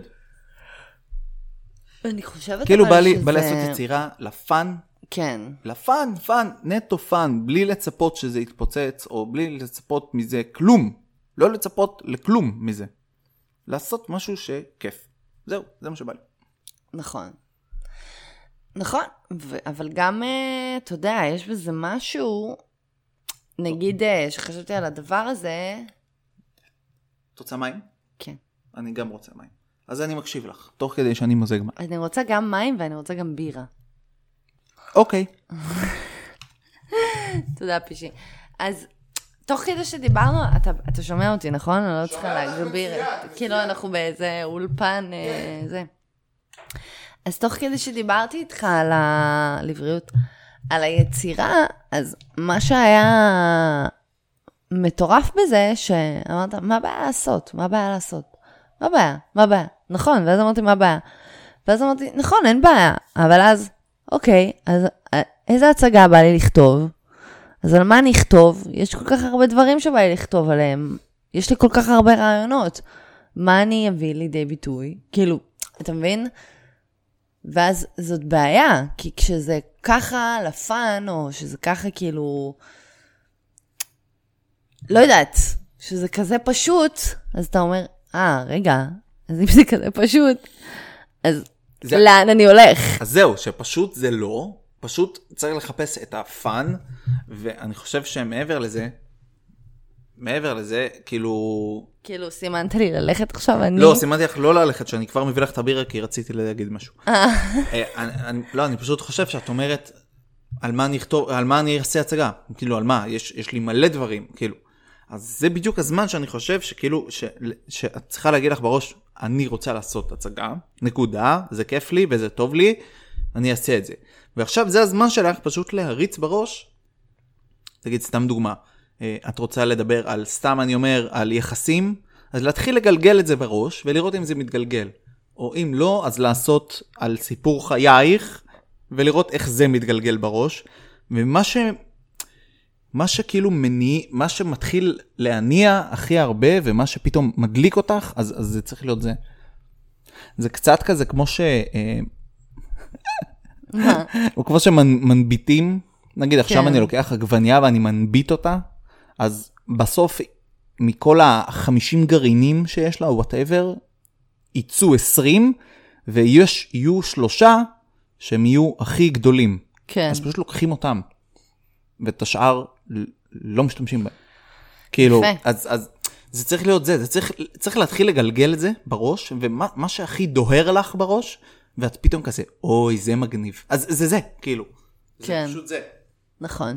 אני חושבת כאילו בא לי, שזה... בא לעשות יצירה לפן. כן. לפן, פן, נטו פן, בלי לצפות שזה יתפוצץ, או בלי לצפות מזה כלום. לא לצפות לכלום מזה. לעשות משהו שכיף. זהו, זה מה שבא לי. נכון. נכון, ו- אבל גם, אתה יודע, יש בזה משהו, נגיד שחשבתי על הדבר הזה. את רוצה מים? כן. אני גם רוצה מים. אז אני מקשיב לך, תוך כדי שאני מוזג מים. אני רוצה גם מים ואני רוצה גם בירה. אוקיי. תודה פישי. אז תוך כדי שדיברנו, אתה, אתה שומע אותי, נכון? אני לא צריכה להגביר. כאילו אנחנו באיזה אולפן, זה. אז תוך כדי שדיברתי איתך על הלבריות, על היצירה, אז מה שהיה מטורף בזה, שאמרת, מה בעיה לעשות? מה בעיה לעשות? מה בעיה? מה בעיה? נכון, ואז אמרתי, מה בעיה? ואז אמרתי, נכון, אין בעיה. אבל אז, אוקיי, אז איזה הצגה בא לי לכתוב? אז על מה אני אכתוב? יש כל כך הרבה דברים שבא לי לכתוב עליהם. יש לי כל כך הרבה רעיונות. מה אני אביא לידי ביטוי? כאילו, אתה מבין? ואז זאת בעיה, כי כשזה ככה לפן, או שזה ככה כאילו, לא יודעת, שזה כזה פשוט, אז אתה אומר, אה, רגע, אז אם זה כזה פשוט, אז זה... לאן אני הולך? אז זהו, שפשוט זה לא, פשוט צריך לחפש את הפן, ואני חושב שמעבר לזה, מעבר לזה, כאילו... כאילו, סימנת לי ללכת עכשיו, אני... לא, סימנתי לך לא ללכת, שאני כבר מביא לך את הבירה, כי רציתי להגיד משהו. לא, אני פשוט חושב שאת אומרת, על מה אני אכתוב, על מה אני אעשה הצגה, כאילו, על מה, יש, יש לי מלא דברים, כאילו. אז זה בדיוק הזמן שאני חושב שכאילו, ש, שאת צריכה להגיד לך בראש, אני רוצה לעשות הצגה, נקודה, זה כיף לי וזה טוב לי, אני אעשה את זה. ועכשיו זה הזמן שלך פשוט להריץ בראש, תגיד סתם דוגמה, את רוצה לדבר על, סתם אני אומר, על יחסים, אז להתחיל לגלגל את זה בראש, ולראות אם זה מתגלגל. או אם לא, אז לעשות על סיפור חייך, ולראות איך זה מתגלגל בראש. ומה ש... מה שכאילו מניע, מה שמתחיל להניע הכי הרבה, ומה שפתאום מדליק אותך, אז, אז זה צריך להיות זה. זה קצת כזה כמו ש... או כמו שמנביטים, נגיד עכשיו אני לוקח עגבניה ואני מנביט אותה, אז בסוף מכל ה-חמישים גרעינים שיש לה, או whatever, ייצאו עשרים, ויהיו שלושה שהם יהיו הכי גדולים. כן. אז פשוט לוקחים אותם, ואת השאר לא משתמשים בהם. כאילו, אז, אז זה צריך להיות זה, זה צריך, צריך להתחיל לגלגל את זה בראש, ומה מה שהכי דוהר לך בראש, ואת פתאום כזה, אוי, זה מגניב. אז זה זה, כאילו. כן. זה פשוט זה. נכון.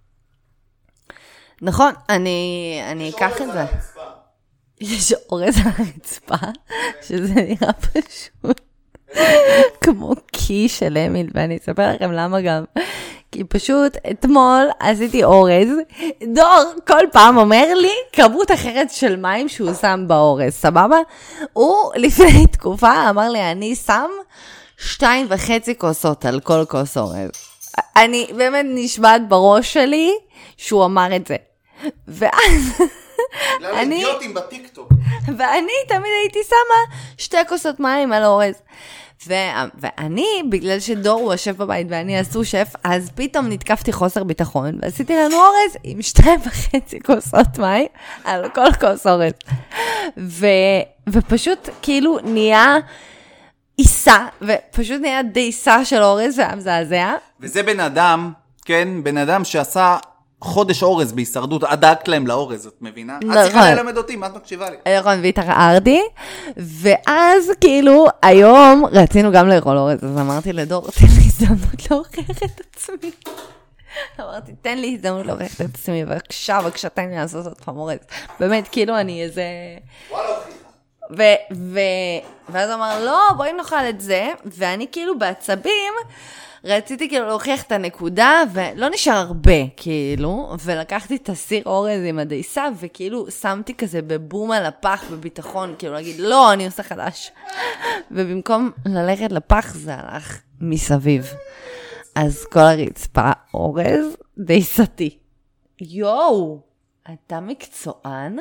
נכון, אני, אני אקח את זה. יש אורז על הרצפה, שזה נראה פשוט כמו קי של אמיל, ואני אספר לכם למה גם. כי פשוט אתמול עשיתי אורז, דור כל פעם אומר לי כמות אחרת של מים שהוא שם באורז, סבבה? הוא לפני תקופה אמר לי, אני שם שתיים וחצי כוסות על כל כוס אורז. אני באמת נשמעת בראש שלי שהוא אמר את זה. ואז... אני... אידיוטים בטיקטוק. ואני תמיד הייתי שמה שתי כוסות מים על אורז. ו... ואני, בגלל שדור הוא השף בבית ואני עשו שף, אז פתאום נתקפתי חוסר ביטחון, ועשיתי לנו אורז עם שתיים וחצי כוסות מים על כל כוס אורז. ו... ופשוט כאילו נהיה עיסה, ופשוט נהיה דייסה של אורז, והיה מזעזע. וזה בן אדם, כן, בן אדם שעשה חודש אורז בהישרדות, את דאגת להם לאורז, את מבינה? נכון. את צריכה ללמד אותי, מה את מקשיבה לי? נכון, והתערערתי, ואז כאילו היום רצינו גם לאכול אורז, אז אמרתי לדור, תן לי הזדמנות להוכיח את עצמי. אמרתי, תן לי הזדמנות להוכיח את עצמי, בבקשה, בבקשה, תן לי לעשות עוד פעם אורז. באמת, כאילו אני איזה... וואלה, הוכיחה. ו- ו- ואז הוא אמר, לא, בואי נאכל את זה, ואני כאילו בעצבים, רציתי כאילו להוכיח את הנקודה, ולא נשאר הרבה, כאילו, ולקחתי את הסיר אורז עם הדייסה, וכאילו שמתי כזה בבום על הפח בביטחון, כאילו להגיד, לא, אני עושה חדש. ובמקום ללכת לפח, זה הלך מסביב. אז כל הרצפה אורז דייסתי. יואו, אתה מקצוען?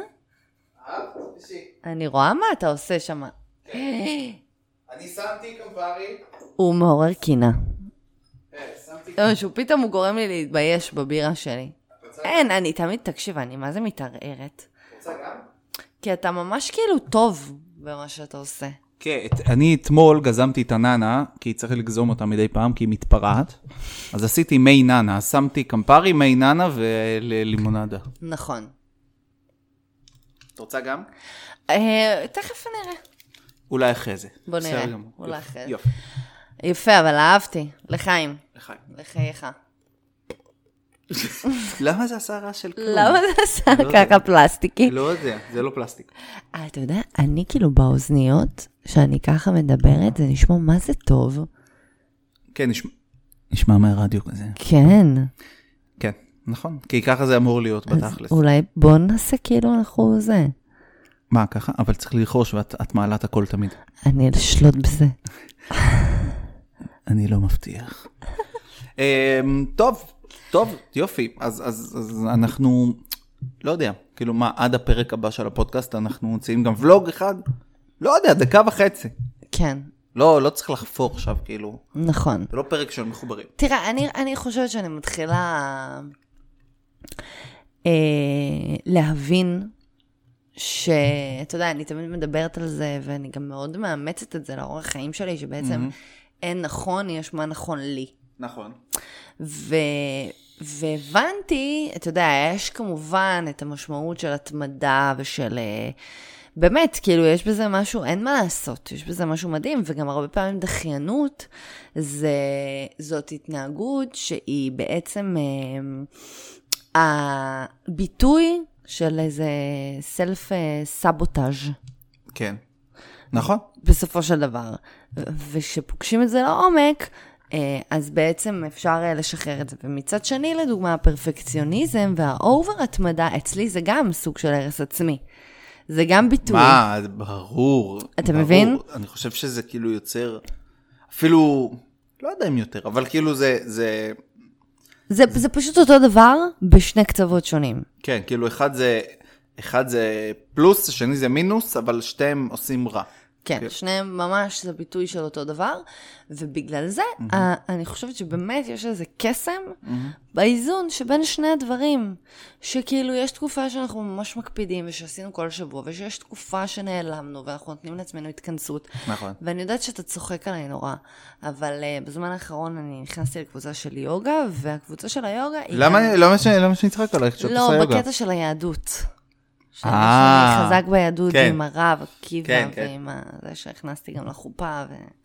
אני רואה מה אתה עושה שם. אני שמתי קמפרי. הוא מעורר קינה. שהוא פתאום הוא גורם לי להתבייש בבירה שלי. אין, אני תמיד, תקשיב, אני מה זה מתערערת. רוצה גם? כי אתה ממש כאילו טוב במה שאתה עושה. כן, אני אתמול גזמתי את הננה, כי צריך לגזום אותה מדי פעם, כי היא מתפרעת. אז עשיתי מי ננה, אז שמתי קמפרי, מי ננה ולימונדה. נכון. את רוצה גם? תכף נראה. אולי אחרי זה. בוא נראה. אולי אחרי זה. יופי. יפה, אבל אהבתי. לחיים. לחיים. לחייך. למה זה עשה רעש של כלום? למה זה עשה ככה פלסטיקי? לא יודע, זה לא פלסטיק. אתה יודע, אני כאילו באוזניות, שאני ככה מדברת, זה נשמע מה זה טוב. כן, נשמע מהרדיו כזה. כן. כן, נכון. כי ככה זה אמור להיות בתכלס. אולי בוא נעשה כאילו אנחנו זה. מה, ככה? אבל צריך ללחוש ואת מעלה את הכל תמיד. אני אשלוט בזה. אני לא מבטיח. טוב, טוב, יופי. אז, אז, אז אנחנו, לא יודע, כאילו מה, עד הפרק הבא של הפודקאסט אנחנו מוצאים גם ולוג אחד? לא יודע, דקה וחצי. כן. לא, לא צריך לחפור עכשיו, כאילו. נכון. זה לא פרק של מחוברים. תראה, אני, אני חושבת שאני מתחילה אה, להבין שאתה יודע, אני תמיד מדברת על זה, ואני גם מאוד מאמצת את זה לאורך החיים שלי, שבעצם mm-hmm. אין נכון, יש מה נכון לי. נכון. ו... והבנתי, אתה יודע, יש כמובן את המשמעות של התמדה ושל... באמת, כאילו, יש בזה משהו, אין מה לעשות, יש בזה משהו מדהים, וגם הרבה פעמים דחיינות, זה, זאת התנהגות שהיא בעצם אה, הביטוי של איזה סלף סבוטאז'. כן, נכון. בסופו של דבר. ושפוגשים את זה לעומק, אז בעצם אפשר לשחרר את זה. ומצד שני, לדוגמה, הפרפקציוניזם והאובר התמדה, אצלי זה גם סוג של הרס עצמי. זה גם ביטוי. מה, זה ברור. אתה ברור. מבין? אני חושב שזה כאילו יוצר, אפילו, לא יודע אם יותר, אבל כאילו זה... זה... זה, זה פשוט אותו דבר בשני קצוות שונים. כן, כאילו אחד זה, אחד זה פלוס, השני זה מינוס, אבל שתיהם עושים רע. כן, שניהם ממש זה ביטוי של אותו דבר, ובגלל זה mm-hmm. אני חושבת שבאמת יש איזה קסם mm-hmm. באיזון שבין שני הדברים, שכאילו יש תקופה שאנחנו ממש מקפידים ושעשינו כל שבוע, ושיש תקופה שנעלמנו ואנחנו נותנים לעצמנו התכנסות. נכון. ואני יודעת שאתה צוחק עליי נורא, אבל uh, בזמן האחרון אני נכנסתי לקבוצה של יוגה, והקבוצה של היוגה היא... למה, גם... למה, ש... למה שנצחק עליך כשאת עושה יוגה? לא, בקטע של היהדות. שאני חזק ביהדות עם הרב, עקיבא, ועם זה שהכנסתי גם לחופה.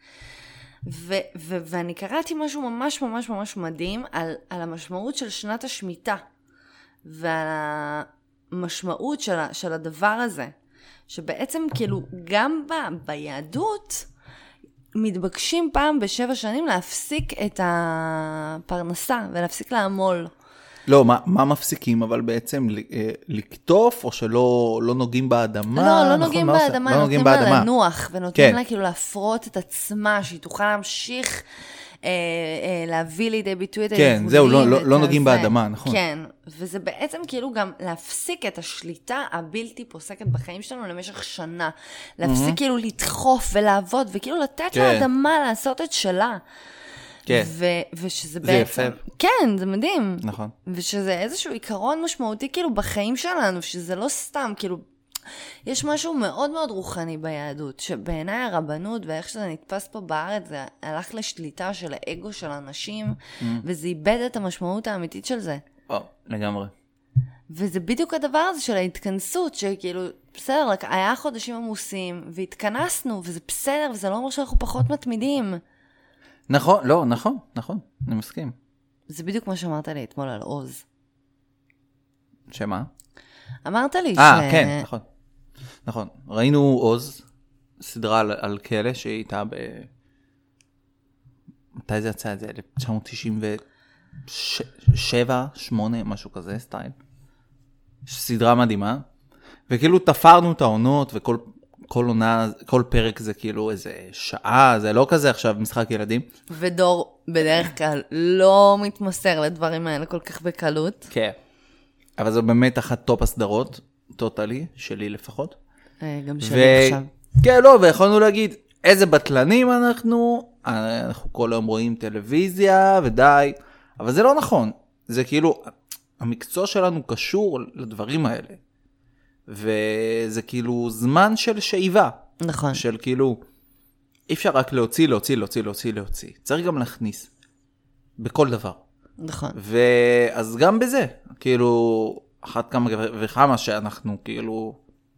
ואני קראתי משהו ממש ממש ממש מדהים על המשמעות של שנת השמיטה, ועל המשמעות של הדבר הזה, שבעצם כאילו גם ביהדות מתבקשים פעם בשבע שנים להפסיק את הפרנסה ולהפסיק לעמול. לא, מה, מה מפסיקים? אבל בעצם לקטוף, או שלא לא נוגעים באדמה? לא, לא נוגעים נכון, באדמה, לא נותנים באדמה. לה לנוח, ונותנים כן. לה כאילו להפרות את עצמה, שהיא תוכל להמשיך אה, אה, להביא לידי ביטוי את כן, הייחודים. זהו, לא, לא, לא הזה. נוגעים באדמה, נכון. כן, וזה בעצם כאילו גם להפסיק את השליטה הבלתי פוסקת בחיים שלנו למשך שנה. להפסיק mm-hmm. כאילו לדחוף ולעבוד, וכאילו לתת כן. לאדמה לעשות את שלה. כן. ו- ושזה זה בעצם... יפה. כן, זה מדהים. נכון. ושזה איזשהו עיקרון משמעותי כאילו בחיים שלנו, שזה לא סתם, כאילו... יש משהו מאוד מאוד רוחני ביהדות, שבעיניי הרבנות ואיך שזה נתפס פה בארץ, זה הלך לשליטה של האגו של אנשים, mm. וזה איבד את המשמעות האמיתית של זה. או, לגמרי. וזה בדיוק הדבר הזה של ההתכנסות, שכאילו, בסדר, היה חודשים עמוסים, והתכנסנו, וזה בסדר, וזה לא אומר שאנחנו פחות מתמידים. נכון, לא, נכון, נכון, אני מסכים. זה בדיוק מה שאמרת לי אתמול על עוז. שמה? אמרת לי ש... אה, כן, נכון. נכון. ראינו עוז, סדרה על, על כלא, שהיא הייתה ב... מתי זה יצא את זה? אלף תשע מאות תשעים ושבע, שמונה, משהו כזה, סטייל. סדרה מדהימה. וכאילו תפרנו את העונות, וכל כל עונה, כל פרק זה כאילו איזה שעה, זה לא כזה עכשיו משחק ילדים. ודור בדרך כלל לא מתמסר לדברים האלה כל כך בקלות. כן. אבל זו באמת אחת טופ הסדרות, טוטלי, שלי לפחות. גם שלי עכשיו. כן, לא, ויכולנו להגיד, איזה בטלנים אנחנו, אנחנו כל היום רואים טלוויזיה ודי, אבל זה לא נכון. זה כאילו, המקצוע שלנו קשור לדברים האלה. וזה כאילו זמן של שאיבה. נכון. של כאילו, אי אפשר רק להוציא, להוציא, להוציא, להוציא, להוציא. צריך גם להכניס. בכל דבר. נכון. ואז גם בזה, כאילו, אחת כמה וכמה שאנחנו כאילו,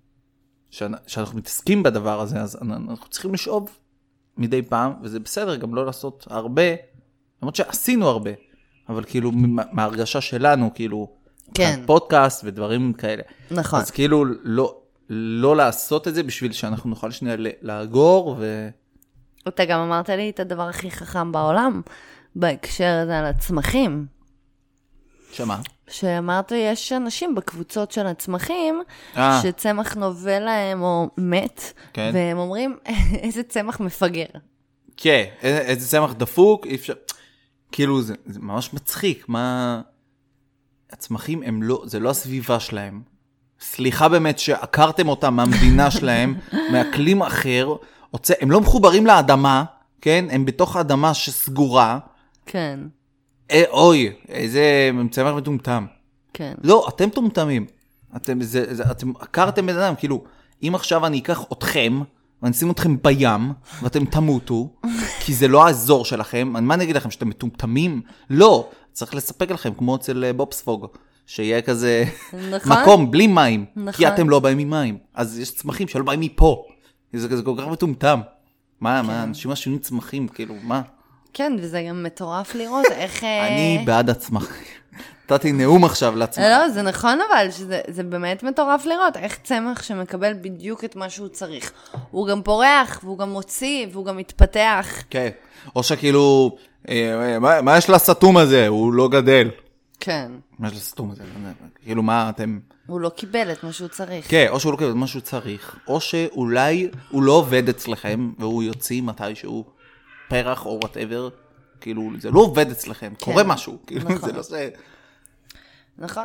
שאנחנו מתעסקים בדבר הזה, אז אנחנו צריכים לשאוב מדי פעם, וזה בסדר גם לא לעשות הרבה, למרות שעשינו הרבה, אבל כאילו מההרגשה שלנו, כאילו, כן. פודקאסט ודברים כאלה. נכון. אז כאילו לא, לא לעשות את זה בשביל שאנחנו נוכל שנייה לאגור ו... אתה גם אמרת לי את הדבר הכי חכם בעולם, בהקשר הזה על הצמחים. שמה? שאמרת, יש אנשים בקבוצות של הצמחים, אה. שצמח נובל להם או מת, כן. והם אומרים, איזה צמח מפגר. כן, איזה, איזה צמח דפוק, אי אפשר... כאילו, זה, זה ממש מצחיק, מה... הצמחים הם לא, זה לא הסביבה שלהם. סליחה באמת שעקרתם אותם מהמדינה שלהם, מאקלים אחר, הם לא מחוברים לאדמה, כן? הם בתוך האדמה שסגורה. כן. אה, אוי, איזה צמח מטומטם. כן. לא, אתם טומטמים. אתם, זה, זה, אתם עקרתם בן אדם, כאילו, אם עכשיו אני אקח אתכם, ואני אשים אתכם בים, ואתם תמותו, כי זה לא האזור שלכם, מה אני אגיד לכם, שאתם מטומטמים? לא, צריך לספק לכם, כמו אצל בובספוג, שיהיה כזה נכון? מקום בלי מים, נכון. כי אתם לא באים ממים. אז יש צמחים שלא באים מפה. זה כזה כל כך מטומטם. מה, כן. מה, אנשים משונים צמחים, כאילו, מה? כן, וזה גם מטורף לראות איך... אני בעד הצמחים. נתתי נאום עכשיו לעצמך. לא, זה נכון אבל, שזה זה באמת מטורף לראות איך צמח שמקבל בדיוק את מה שהוא צריך. הוא גם פורח, והוא גם מוציא, והוא גם מתפתח. כן, או שכאילו, אה, מה, מה יש לסתום הזה? הוא לא גדל. כן. מה יש לסתום הזה? כאילו מה אתם... הוא לא קיבל את מה שהוא צריך. כן, או שהוא לא קיבל את מה שהוא צריך, או שאולי הוא לא עובד אצלכם, והוא יוציא מתישהו פרח או whatever, כאילו זה לא עובד אצלכם, כן. קורה משהו, כאילו נכון. זה לא זה... נכון.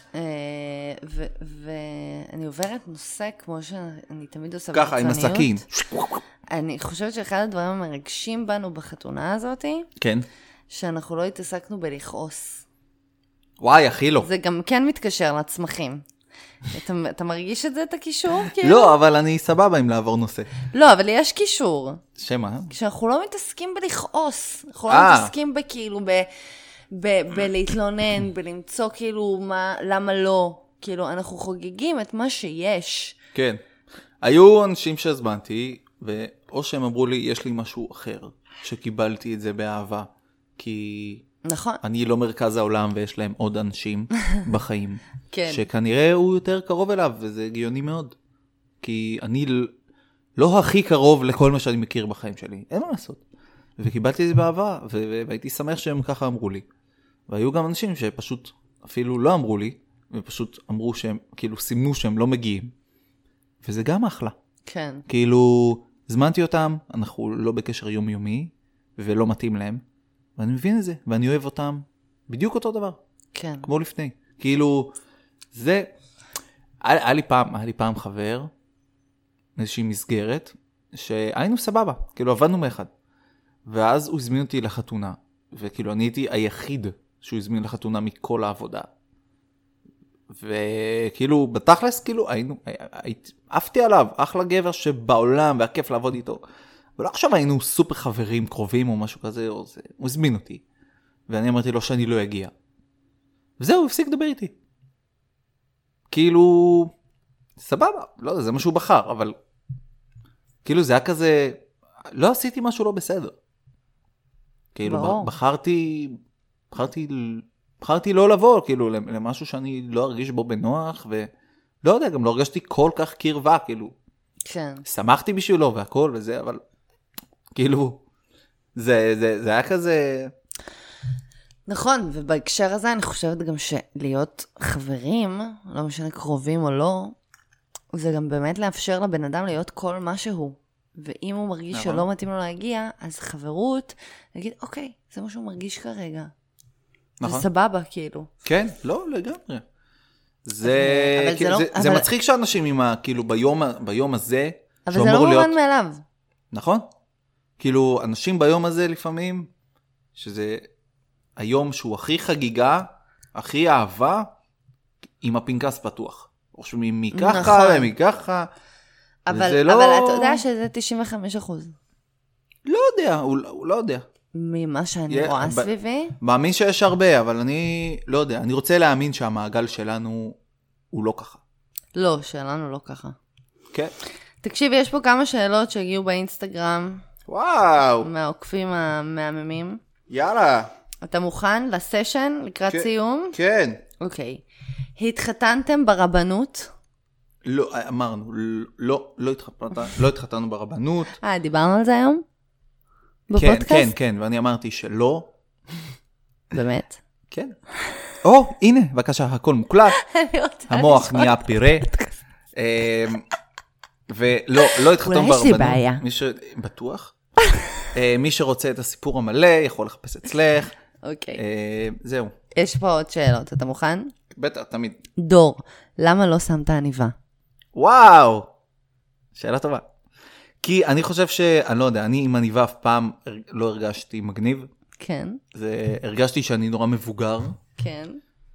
ואני עוברת נושא כמו שאני תמיד עושה ברצוניות. ככה, עם הסכין. אני חושבת שאחד הדברים המרגשים בנו בחתונה הזאת, כן. שאנחנו לא התעסקנו בלכעוס. וואי, הכי לא. זה גם כן מתקשר לצמחים. אתה, אתה מרגיש את זה, את הקישור? כאילו? לא, אבל אני סבבה עם לעבור נושא. לא, אבל יש קישור. שמה? כשאנחנו לא מתעסקים בלכעוס. אנחנו לא 아. מתעסקים בכאילו, ב... ב- בלהתלונן, בלמצוא כאילו מה, למה לא, כאילו אנחנו חוגגים את מה שיש. כן. היו אנשים שהזמנתי, ואו שהם אמרו לי, יש לי משהו אחר, שקיבלתי את זה באהבה, כי נכון. אני לא מרכז העולם, ויש להם עוד אנשים בחיים, כן. שכנראה הוא יותר קרוב אליו, וזה הגיוני מאוד. כי אני לא הכי קרוב לכל מה שאני מכיר בחיים שלי, אין מה לעשות. וקיבלתי את זה באהבה, והייתי שמח שהם ככה אמרו לי. והיו גם אנשים שפשוט אפילו לא אמרו לי, ופשוט אמרו שהם, כאילו סימנו שהם לא מגיעים. וזה גם אחלה. כן. כאילו, זמנתי אותם, אנחנו לא בקשר יומיומי, ולא מתאים להם, ואני מבין את זה, ואני אוהב אותם בדיוק אותו דבר. כן. כמו לפני. כאילו, זה, היה, היה לי פעם, היה לי פעם חבר, איזושהי מסגרת, שהיינו סבבה, כאילו עבדנו מאחד. ואז הוא הזמין אותי לחתונה, וכאילו אני הייתי היחיד שהוא הזמין לחתונה מכל העבודה. וכאילו בתכלס כאילו היינו, עפתי עליו, אחלה גבר שבעולם והכיף לעבוד איתו. ולא עכשיו היינו סופר חברים קרובים או משהו כזה, או זה, הוא הזמין אותי. ואני אמרתי לו שאני לא אגיע. וזהו, הוא הפסיק לדבר איתי. כאילו, סבבה, לא, זה מה שהוא בחר, אבל כאילו זה היה כזה, לא עשיתי משהו לא בסדר. כאילו, ברור. בחרתי, בחרתי, בחרתי לא לבוא, כאילו, למשהו שאני לא ארגיש בו בנוח, ולא יודע, גם לא הרגשתי כל כך קרבה, כאילו. כן. שמחתי בשבילו והכל וזה, אבל כאילו, זה, זה, זה היה כזה... נכון, ובהקשר הזה אני חושבת גם שלהיות חברים, לא משנה קרובים או לא, זה גם באמת לאפשר לבן אדם להיות כל מה שהוא. ואם הוא מרגיש נכון. שלא מתאים לו להגיע, אז חברות, להגיד, אוקיי, זה מה שהוא מרגיש כרגע. נכון. זה סבבה, כאילו. כן, לא, לגמרי. זה, אבל כאילו, זה זה, לא- זה אבל- מצחיק שאנשים עם ה, כאילו, ביום, ביום הזה, אבל זה שאמור לא להיות... מובן מאליו. נכון? כאילו, אנשים ביום הזה לפעמים, שזה היום שהוא הכי חגיגה, הכי אהבה, עם הפנקס פתוח. או שמי ככה, נכון. ומי ככה. אבל, וזה לא... אבל אתה יודע שזה תשעים וחמישה אחוז. לא יודע, הוא, הוא לא יודע. ממה שאני Yeah, רואה ב- סביבי. מאמין שיש הרבה, אבל אני לא יודע. אני רוצה להאמין שהמעגל שלנו הוא לא ככה. לא, שלנו לא ככה. כן. תקשיב, יש פה כמה שאלות שהגיעו באינסטגרם, וואו, מהעוקפים המהממים. יאללה. אתה מוכן לסשן לקראת כן. סיום? כן. אוקיי. התחתנתם ברבנות? לא, אמרנו, לא, לא התחתנו, לא התחתנו ברבנות. אה, דיברנו על זה היום? כן, בפודקאסט? כן, כן, ואני אמרתי שלא. באמת? כן. או, הנה, בבקשה, הכל מוקלט. אני רוצה המוח לשמוע. נהיה פירה. אמ, ולא, לא התחתנו אולי ברבנות. יש לי בעיה. מי ש... בטוח. אה, מי שרוצה את הסיפור המלא, יכול לחפש אצלך. אוקיי. אה, זהו. יש פה עוד שאלות, אתה מוכן? בטח, תמיד. דור, למה לא שמת עניבה? וואו! שאלה טובה. כי אני חושב ש... אני לא יודע, אני עם עניבה אף פעם לא הרגשתי מגניב. כן, זה... הרגשתי שאני נורא מבוגר. כן.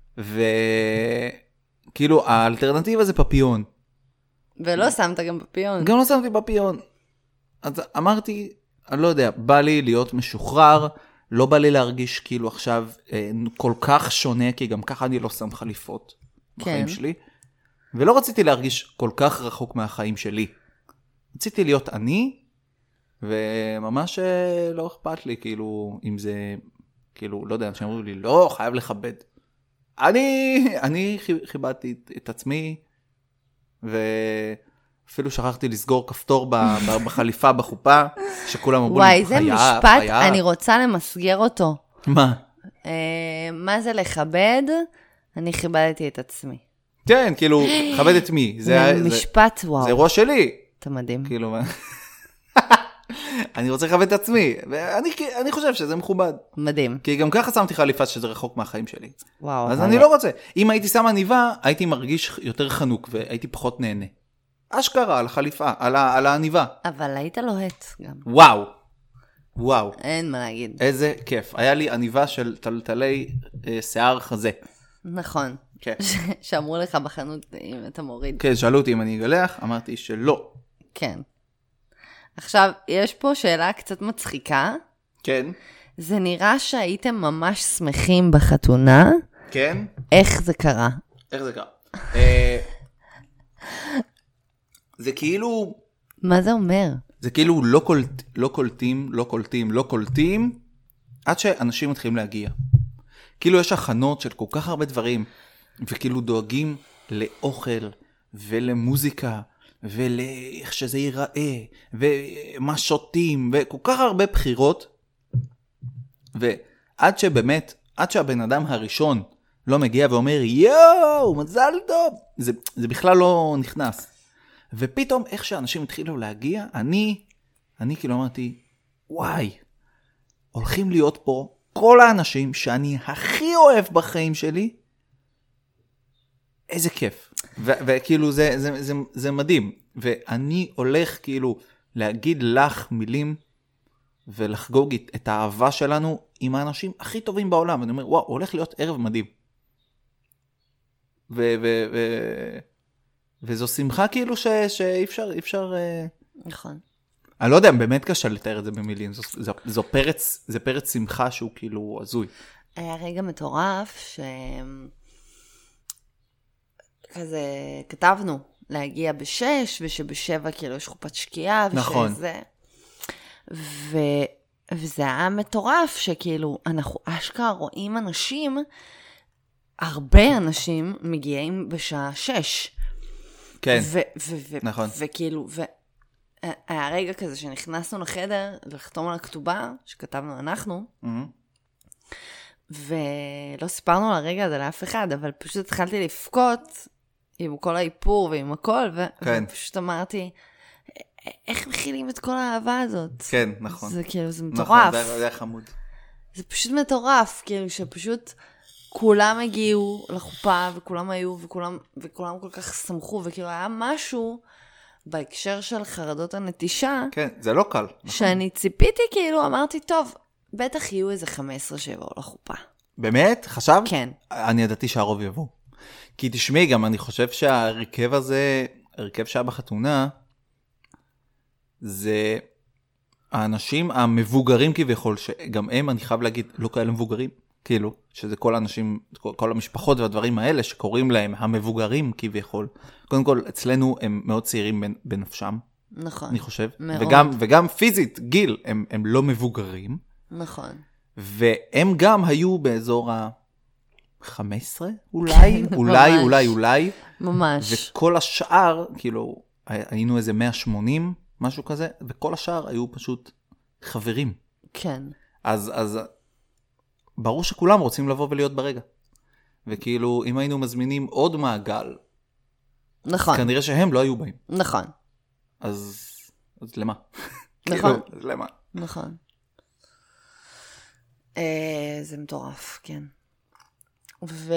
וכאילו, האלטרנטיבה זה פפיון. ולא שמת גם בפיון. גם לא שמתי פפיון. אז אמרתי, אני לא יודע, בא לי להיות משוחרר, לא בא לי להרגיש כאילו עכשיו אה, כל כך שונה, כי גם ככה אני לא שם חליפות בחיים כן. שלי. ולא רציתי להרגיש כל כך רחוק מהחיים שלי. רציתי להיות אני, וממש אה, לא אכפת לי, כאילו, אם זה, כאילו, לא יודע, אנשים אמרו לי, לא, חייב לכבד. אני, אני חיבדתי את, את עצמי, ואפילו שכחתי לסגור כפתור ב, ב, בחליפה, בחופה, שכולם אמרו וואי, לי, זה חייב, משפט, חייב. אני רוצה למסגר אותו. מה? אה, מה זה לכבד? אני כיבדתי את עצמי. כן, כאילו, כבד את מי? זה, זה זה, משפט, וואו. זה אירוע שלי. אתה מדהים. כאילו, מה? אני רוצה לכבד את עצמי, ואני אני חושב שזה מכובד. מדהים. כי גם ככה שמתי חליפה שזה רחוק מהחיים שלי. וואו. אז אבל- אני לא רוצה. אם הייתי שם עניבה, הייתי מרגיש יותר חנוק, והייתי פחות נהנה. אשכרה, על החליפה, על, ה, על העניבה. אבל היית לוהט גם. וואו. וואו. אין מה להגיד. איזה כיף. היה לי עניבה של טלטלי אה, שיער חזה. נכון. כן. שאמרו לך בחנות אם אתה מוריד. כן, שאלו אותי אם אני אגלח, אמרתי שלא. כן. עכשיו, יש פה שאלה קצת מצחיקה. כן. זה נראה שהייתם ממש שמחים בחתונה. כן. איך זה קרה? איך זה קרה? אה, זה כאילו... מה זה אומר? זה כאילו לא, קולט, לא קולטים, לא קולטים, לא קולטים, עד שאנשים מתחילים להגיע. כאילו יש הכנות של כל כך הרבה דברים, וכאילו דואגים לאוכל, ולמוזיקה, ולאיך שזה ייראה, ומה שותים, וכל כך הרבה בחירות, ועד שבאמת, עד שהבן אדם הראשון לא מגיע ואומר, יואו, מזל טוב, זה, זה בכלל לא נכנס. ופתאום איך שאנשים התחילו להגיע, אני, אני כאילו אמרתי, וואי, הולכים להיות פה כל האנשים שאני הכי אוהב בחיים שלי, איזה כיף. ו- וכאילו זה, זה, זה, זה מדהים. ואני הולך כאילו להגיד לך מילים, ולחגוג את, את האהבה שלנו עם האנשים הכי טובים בעולם. ואני אומר, וואו, הולך להיות ערב מדהים. ו... ו-, ו- וזו שמחה כאילו ש, שאי אפשר, אי אפשר... נכון. אני לא יודע, באמת קשה לתאר את זה במילים. זו, זו, זו פרץ, זה פרץ שמחה שהוא כאילו הזוי. היה רגע מטורף ש... כזה כתבנו להגיע בשש, ושבשבע כאילו יש חופת שקיעה, נכון. ושזה... ו... וזה היה מטורף שכאילו אנחנו אשכרה רואים אנשים, הרבה אנשים מגיעים בשעה שש. כן, ו- ו- ו- נכון. וכאילו, היה רגע כזה שנכנסנו לחדר לחתום על הכתובה שכתבנו אנחנו, ולא סיפרנו על הרגע הזה לאף אחד, אבל פשוט התחלתי לפקוט עם כל האיפור ועם הכל, כן. ופשוט אמרתי, איך מכילים את כל האהבה הזאת? כן, נכון. זה כאילו, זה נכון, מטורף. זה היה חמוד. זה פשוט מטורף, כאילו שפשוט כולם הגיעו לחופה, וכולם היו, וכולם, וכולם כל כך שמחו, וכאילו היה משהו בהקשר של חרדות הנטישה, כן, זה לא קל. נכון. שאני ציפיתי, כאילו, אמרתי, טוב, בטח יהיו איזה חמש עשרה שיבואו לחופה. באמת? חשב? כן. אני ידעתי שהרוב יבוא. כי תשמעי, גם אני חושב שהרכב הזה, הרכב שהיה בחתונה, זה האנשים המבוגרים כביכול, שגם הם, אני חייב להגיד, לא כאלה מבוגרים, כאילו, שזה כל האנשים, כל, כל המשפחות והדברים האלה שקוראים להם המבוגרים כביכול. קודם כל, אצלנו הם מאוד צעירים בנפשם, נכון. אני חושב. מאוד. וגם, וגם פיזית, גיל, הם, הם לא מבוגרים. נכון. והם גם היו באזור ה-חמש עשרה, אולי, אולי, ממש. אולי, אולי. ממש. וכל השאר, כאילו, היינו איזה מאה ושמונים, משהו כזה, וכל השאר היו פשוט חברים. כן. אז, אז, ברור שכולם רוצים לבוא ולהיות ברגע. וכאילו, אם היינו מזמינים עוד מעגל, נכון. כנראה שהם לא היו באים. נכון. אז, אז למה? נכון. כאילו, אז למה? נכון. אה, זה מטורף, כן. ויש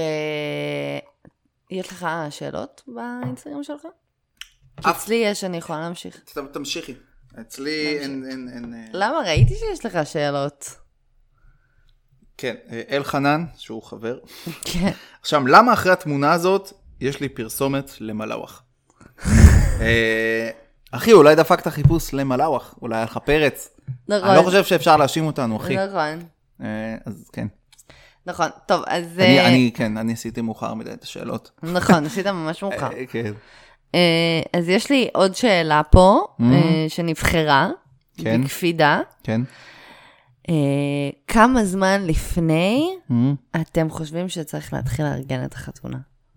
לך שאלות באינסטגרם שלך? כי אצלי יש, אני יכולה להמשיך. תמשיכי. אצלי אין, אין, אין... למה? ראיתי שיש לך שאלות. כן. אל חנן, שהוא חבר. כן. עכשיו, למה אחרי התמונה הזאת יש לי פרסומת למלאווח? אחי, אולי דפקת חיפוש למלאווח, אולי היה לך פרץ. נכון. אני לא חושב שאפשר להאשים אותנו, אחי. נכון. אז כן. נכון, טוב, אז... אני, כן, אני עשיתי מאוחר מדי את השאלות. נכון, עשית ממש מאוחר. כן. אז יש לי עוד שאלה פה, שנבחרה, בקפידה. כן. כמה זמן לפני אתם חושבים שצריך להתחיל לארגן את החתונה?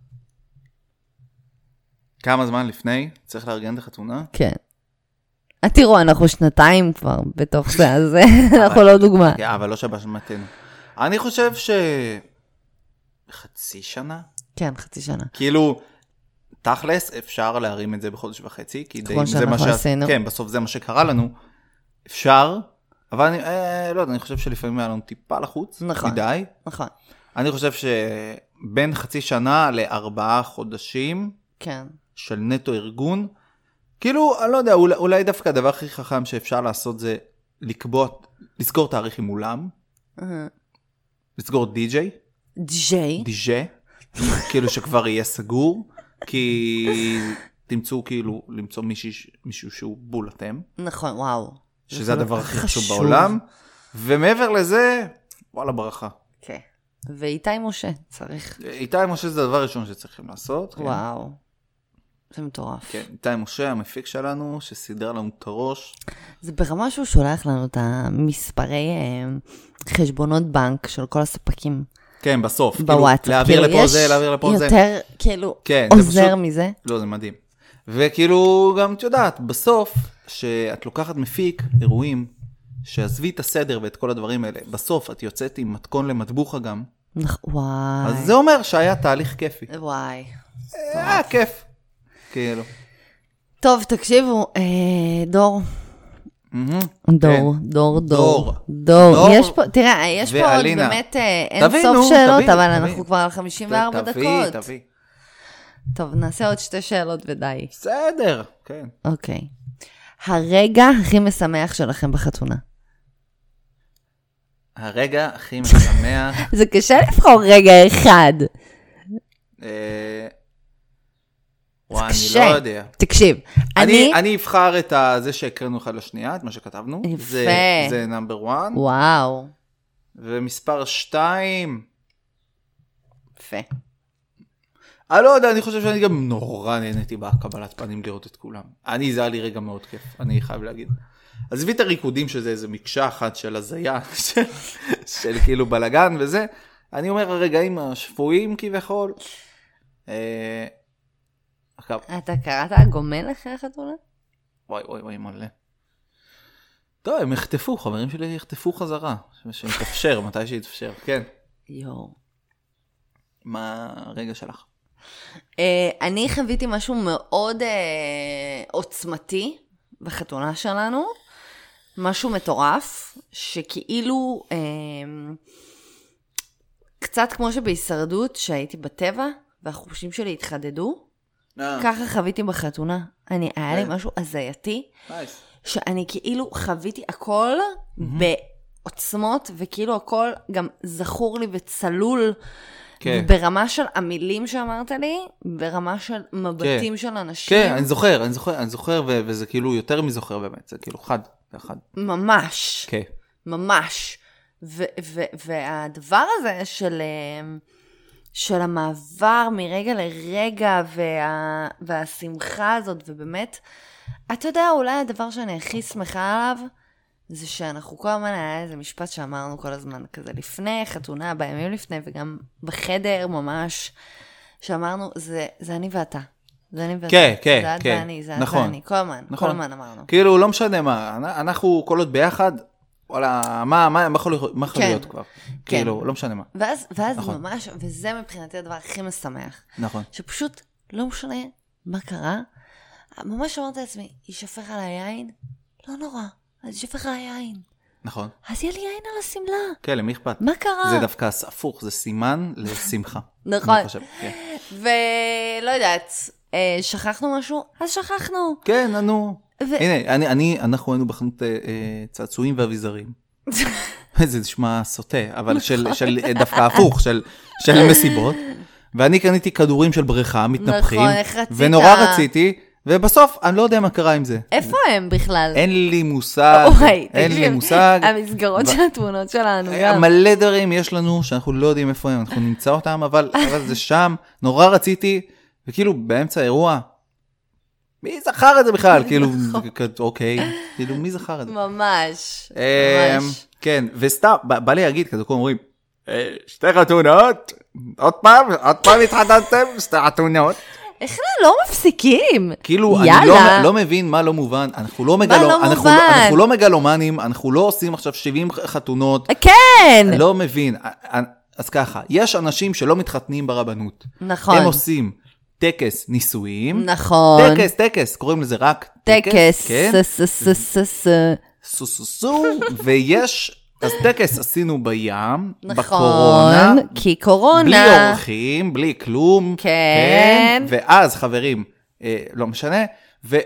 כמה זמן לפני צריך לארגן את החתונה? כן. תראו, אנחנו שנתיים כבר בתוך זה, אז אנחנו לא דוגמה. אבל לא שבשמתנו. אני חושב ש... חצי שנה? כן, חצי שנה. כאילו, תכלס, אפשר להרים את זה בחודש וחצי, כי די... כמו שאנחנו עשינו. כן, בסוף זה מה שקרה לנו. אפשר, אבל אני, אה, לא יודע, אני חושב שלפעמים היה לנו טיפה לחוץ. נכון. מדי. נכון. אני חושב שבין חצי שנה לארבעה חודשים, כן. של נטו ארגון, כאילו, אני לא יודע, אולי, אולי דווקא הדבר הכי חכם שאפשר לעשות זה לקבוע, לסגור תאריך עם אולם, uh-huh. לסגור די-ג'יי. די-ג'יי? די-ג'יי. כאילו שכבר יהיה סגור, כי תמצאו כאילו למצוא מישהו, מישהו שהוא בול אתם. נכון, וואו. שזה הדבר הכי חשוב בעולם. ומעבר לזה, וואלה ברכה. כן. ואיתי משה צריך. איתי משה זה הדבר ראשון שצריכים לעשות. וואו. זה מטורף. כן, איתי משה, המפיק שלנו, שסידר לנו את הראש. זה ברמה שהוא שולח לנו את המספרי חשבונות בנק של כל הספקים. כן, בסוף. בוואטסאפ. להעביר לפה זה, להעביר לפה זה. יותר, כאילו, עוזר מזה. לא, זה מדהים. וכאילו, גם את יודעת, בסוף, שאת לוקחת מפיק אירועים, שעזבי את הסדר ואת כל הדברים האלה, בסוף את יוצאת עם מתכון למטבוחה גם. וואי. אז זה אומר שהיה תהליך כיפי. וואי. היה כיף. כאילו. טוב, תקשיבו, דור. דור, דור, דור. דור. יש פה, תראה, יש פה עוד באמת אין סוף שאלות, אבל אנחנו כבר על חמישים וארבע דקות. תביא, תביא. טוב, נעשה עוד שתי שאלות ודי. בסדר, כן. אוקיי. הרגע הכי משמח שלכם בחתונה. הרגע הכי משמח. זה קשה לבחור רגע אחד. וואי, אני לא יודע. תקשיב, אני... אני אבחר את זה שהקראנו אחד לשנייה, את מה שכתבנו. יפה. זה נאמבר וואן. וואו. ומספר שתיים. יפה. אני לא יודע, אני חושב שאני גם נורא נהניתי בקבלת פנים לראות את כולם. אני, זה היה לי רגע מאוד כיף, אני חייב להגיד. עזבי את הריקודים שזה איזה מקשה אחת של הזיה, של, של כאילו בלגן וזה. אני אומר הרגעים השפויים כביכול. אה, אתה קראת הגומל אחרי החתונה? וואי וואי וואי מלא. טוב, הם יחטפו, חברים שלי יחטפו חזרה. שיתאפשר, מתי שיתאפשר, כן. יו. מה הרגע שלך? אני חוויתי משהו מאוד עוצמתי בחתונה שלנו. משהו מטורף, שכאילו קצת כמו שבהישרדות שהייתי בטבע, והחושים שלי התחדדו, ככה חוויתי בחתונה. אני, היה לי משהו הזייתי, שאני כאילו חוויתי הכל בעוצמות, וכאילו הכל גם זכור לי וצלול, ברמה של המילים שאמרת לי, ברמה של מבטים של אנשים. כן, אני זוכר, אני זוכר, אני זוכר, וזה כאילו יותר מזוכר באמת, זה כאילו חד, אחד. ממש. כן. ממש. והדבר הזה של... של המעבר מרגע לרגע, וה, והשמחה הזאת, ובאמת, אתה יודע, אולי הדבר שאני הכי שמחה עליו, זה שאנחנו כל הזמן, היה איזה משפט שאמרנו כל הזמן, כזה לפני, חתונה, בימים לפני, וגם בחדר ממש, שאמרנו, זה, זה אני ואתה. זה אני ואתה. כן, כן, זה את כן. ואני, זה נכון. את ואני, כל הזמן, נכון. כל הזמן אמרנו. כאילו, לא משנה מה, אנחנו כל עוד ביחד, וואלה, מה, מה, מה יכול, מה יכול כן. להיות כבר? כן. כאילו, לא משנה מה. ואז, ואז נכון. ממש, וזה מבחינתי הדבר הכי משמח. נכון. שפשוט לא משנה מה קרה, ממש אמרתי לעצמי, ישפך על היין? לא נורא, אז ישפך על היין. נכון. אז יהיה לי יין על הסמלה. כן, למי אכפת? מה קרה? זה דווקא הפוך, זה סימן לשמחה. נכון. אני חושב, כן. ולא יודעת, שכחנו משהו? אז שכחנו. כן, נו. הנה, אני, אני, אנחנו היינו בחנות צעצועים ואביזרים. זה נשמע סוטה, אבל של, של דווקא הפוך, של, של מסיבות. ואני קניתי כדורים של בריכה, מתנפחים. נכון, איך רצית? ונורא רציתי, ובסוף אני לא יודע מה קרה עם זה. איפה הם בכלל? אין לי מושג, אין לי מושג. המסגרות של התמונות שלנו גם. מלא דברים יש לנו שאנחנו לא יודעים איפה הם, אנחנו נמצא אותם, אבל זה שם, נורא רציתי, וכאילו באמצע האירוע, מי זכר את זה בכלל? כאילו, אוקיי, כאילו מי זכר את זה? ממש, ממש. כן, וסתם, בא לי להגיד, כזה כולם אומרים, שתי חתונות, עוד פעם, עוד פעם התחתנתם, שתי חתונות. איך לא מפסיקים? כאילו, אני לא מבין מה לא מובן, אנחנו לא מגלומנים, אנחנו לא עושים עכשיו שבעים חתונות. כן. לא מבין, אז ככה, יש אנשים שלא מתחתנים ברבנות. נכון. הם עושים טקס נישואים. נכון. טקס, טקס, קוראים לזה רק טקס. טקס, כן. ססססססס. סוסוסו, ויש, אז טקס עשינו בים, נכון, בקורונה. כי קורונה. בלי אורחים, בלי כלום. כן. כן. ואז חברים, אה, לא משנה, ו,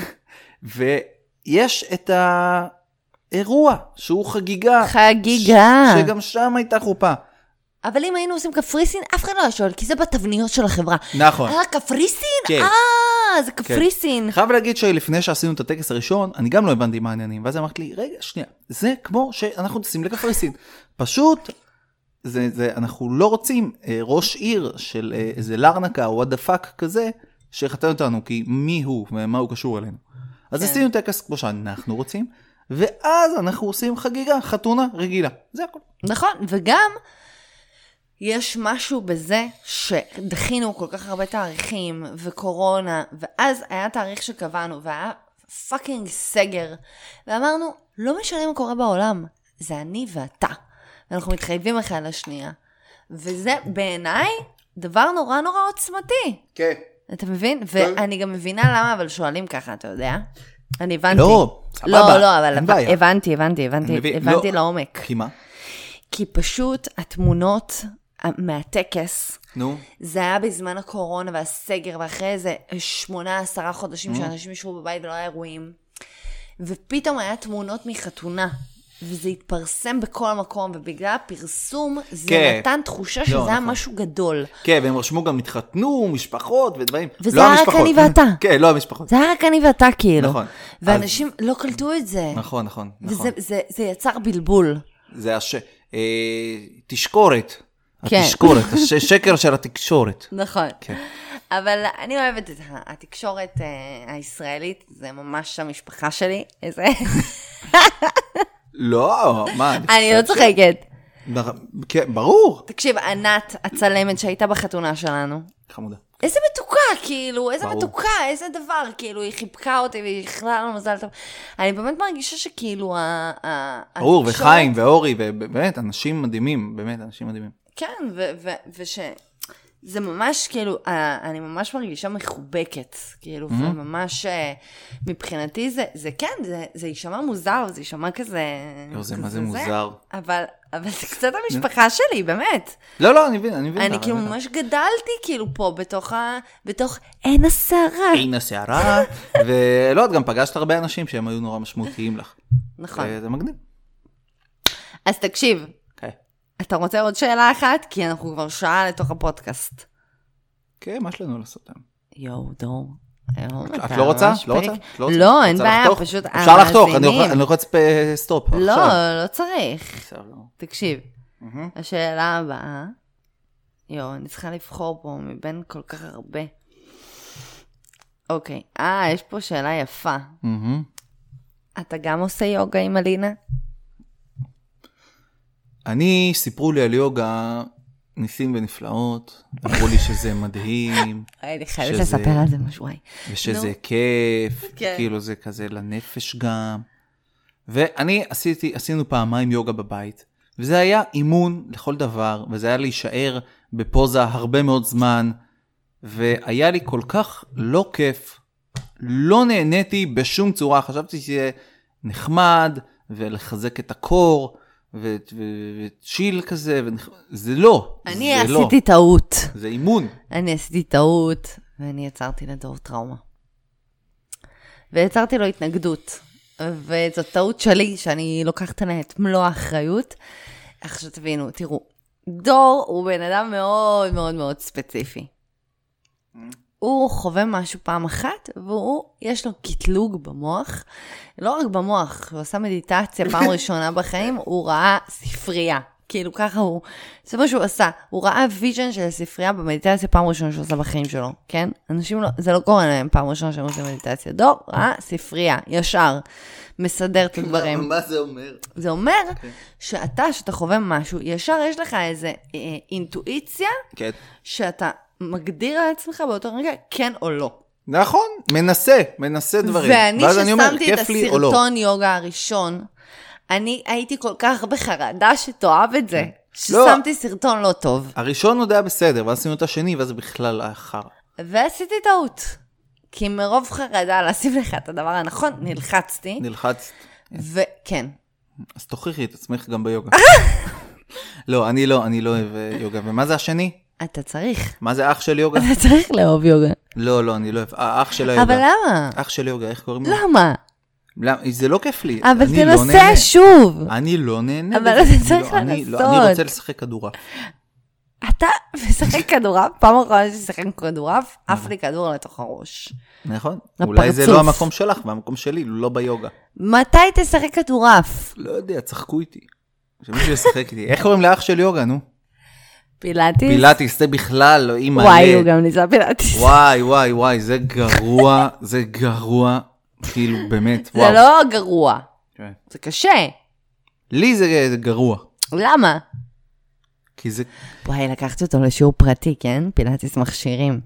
ויש את האירוע, שהוא חגיגה. חגיגה. ש, שגם שם הייתה חופה. אבל אם היינו עושים קפריסין, אף אחד לא היה שואל, כי זה בתבניות של החברה. נכון. אה, קפריסין? כן. אה, זה קפריסין. כן. חייב להגיד שלפני שעשינו את הטקס הראשון, אני גם לא הבנתי מה העניינים, ואז אמרתי לי, רגע, שנייה, זה כמו שאנחנו נוסעים לקפריסין. פשוט, זה, זה, אנחנו לא רוצים אה, ראש עיר של אה, איזה לרנקה או what the fuck כזה, שיחתן אותנו, כי מי הוא ומה הוא קשור אלינו. אז כן. עשינו טקס כמו שאנחנו רוצים, ואז אנחנו עושים חגיגה, חתונה רגילה. זה הכל. נכון, וגם... יש משהו בזה שדחינו כל כך הרבה תאריכים וקורונה, ואז היה תאריך שקבענו, והיה פאקינג סגר, ואמרנו, לא משנה מה קורה בעולם, זה אני ואתה, ואנחנו מתחייבים אחד לשנייה, וזה בעיניי דבר נורא נורא עוצמתי. כן. אתה מבין? ואני גם מבינה למה, אבל שואלים ככה, אתה יודע? אני הבנתי. לא, סבבה. לא, לא, אבל הבנתי, הבנתי, הבנתי, הבנתי לעומק. כי מה? כי פשוט התמונות... מהטקס, נו. זה היה בזמן הקורונה והסגר, ואחרי איזה שמונה, עשרה חודשים שאנשים ישבו בבית ולא היה אירועים, ופתאום היה תמונות מחתונה, וזה התפרסם בכל מקום, ובגלל הפרסום זה כן. נתן תחושה שזה לא, היה נכון. משהו גדול. כן, והם רשמו גם התחתנו, משפחות ודברים. וזה לא היה המשפחות. רק אני ואתה. כן, לא המשפחות. זה היה רק אני ואתה כאילו. נכון. ואנשים אז... לא קלטו את זה. נכון, נכון. וזה זה, זה יצר בלבול. זה הש... תשקורת. כן. התשקורת, השקר של התקשורת. נכון. כן. אבל אני אוהבת את התקשורת הישראלית, זה ממש המשפחה שלי. איזה... לא, מה? אני לא צוחקת. כן, ברור. תקשיב, ענת הצלמת שהייתה בחתונה שלנו. חמודה. איזה מתוקה, כאילו, איזה מתוקה, איזה דבר, כאילו, היא חיבקה אותי והיא יכלה לנו מזל טוב. אני באמת מרגישה שכאילו, ברור, וחיים ואורי, ובאמת, אנשים מדהימים, באמת, אנשים מדהימים. כן, וש... זה ממש, כאילו, אני ממש מרגישה מחובקת, כאילו, וממש, מבחינתי זה, זה כן, זה יישמע מוזר, זה יישמע כזה... לא, זה מה זה מוזר. אבל, אבל זה קצת המשפחה שלי, באמת. לא, לא, אני מבין, אני מבין. אני כאילו ממש גדלתי, כאילו, פה, בתוך ה... בתוך עין השערה. עין השערה, ולא, את גם פגשת הרבה אנשים שהם היו נורא משמעותיים לך. נכון. זה מגניב. אז תקשיב. אתה רוצה עוד שאלה אחת? כי אנחנו כבר שעה לתוך הפודקאסט. כן, מה יש לנו לעשות היום? יואו, דור. את לא רוצה? לא רוצה? לא, אין בעיה, פשוט... אפשר לחתוך, אני לוחץ סטופ. לא, לא צריך. תקשיב, השאלה הבאה, יואו, אני צריכה לבחור פה מבין כל כך הרבה. אוקיי, אה, יש פה שאלה יפה. אתה גם עושה יוגה עם אלינה? אני, סיפרו לי על יוגה ניסים ונפלאות, אמרו לי שזה מדהים. אני חייבת לספר על זה משהו. ושזה כיף, כאילו זה כזה לנפש גם. ואני עשיתי, עשינו פעמיים יוגה בבית, וזה היה אימון לכל דבר, וזה היה להישאר בפוזה הרבה מאוד זמן, והיה לי כל כך לא כיף, לא נהניתי בשום צורה, חשבתי שזה נחמד, ולחזק את הקור, וצ'יל כזה, זה לא. אני עשיתי טעות. זה אימון. אני עשיתי טעות, ואני יצרתי לדור טראומה. ויצרתי לו התנגדות. וזאת טעות שלי, שאני לוקחת עליה את מלוא האחריות. עכשיו תבינו, תראו, דור הוא בן אדם מאוד מאוד מאוד ספציפי. הוא חווה משהו פעם אחת, והוא, יש לו קטלוג במוח, לא רק במוח, הוא עושה מדיטציה פעם ראשונה בחיים, הוא ראה ספרייה, כאילו ככה הוא, זה מה שהוא עשה, הוא ראה ויז'ן של הספרייה במדיטציה פעם ראשונה שהוא עושה בחיים שלו, כן? אנשים לא, זה לא קורה להם פעם ראשונה שהם עושים מדיטציה, דור ראה ספרייה, ישר, מסדר את הדברים. מה זה אומר? זה אומר שאתה, שאתה חווה משהו, ישר יש לך איזה אינטואיציה, שאתה מגדיר על עצמך באותו רגע, כן או לא. נכון, מנסה, מנסה דברים. ואני ששמתי את הסרטון יוגה הראשון, אני הייתי כל כך בחרדה שתאהב את זה, ששמתי סרטון לא טוב. הראשון עוד היה בסדר, ואז עשינו את השני, ואז בכלל אחר. ועשיתי טעות. כי מרוב חרדה להסיב לך את הדבר הנכון, נלחצתי. נלחצת. וכן. אז תוכיחי את עצמך גם ביוגה. לא, אני לא, אני לא אוהב יוגה. ומה זה השני? אתה צריך. מה זה אח של יוגה? אתה צריך לאהוב יוגה. לא, לא, אני לא אוהב. אח של היוגה. אבל למה? אח של יוגה, איך קוראים לו? למה? זה לא כיף לי. אבל תנסה שוב. אני לא נהנה. אבל אתה צריך לנסות. אני רוצה לשחק כדורעף. אתה משחק כדורעף? פעם אחרונה ששחק כדורעף, אף לי כדור לתוך הראש. נכון. אולי זה לא המקום שלך, והמקום שלי, לא ביוגה. מתי תשחק כדורעף? לא יודע, צחקו איתי. שמישהו ישחק איתי. איך קוראים לאח של יוגה, נו? פילאטיס? פילאטיס, זה בכלל, היא מלא. וואי, הוא גם ניסה פילאטיס. וואי, וואי, וואי, זה גרוע, זה גרוע, כאילו, באמת, וואו. זה לא גרוע. זה קשה. לי זה גרוע. למה? כי זה... וואי, לקחתי אותו לשיעור פרטי, כן? פילאטיס מכשירים.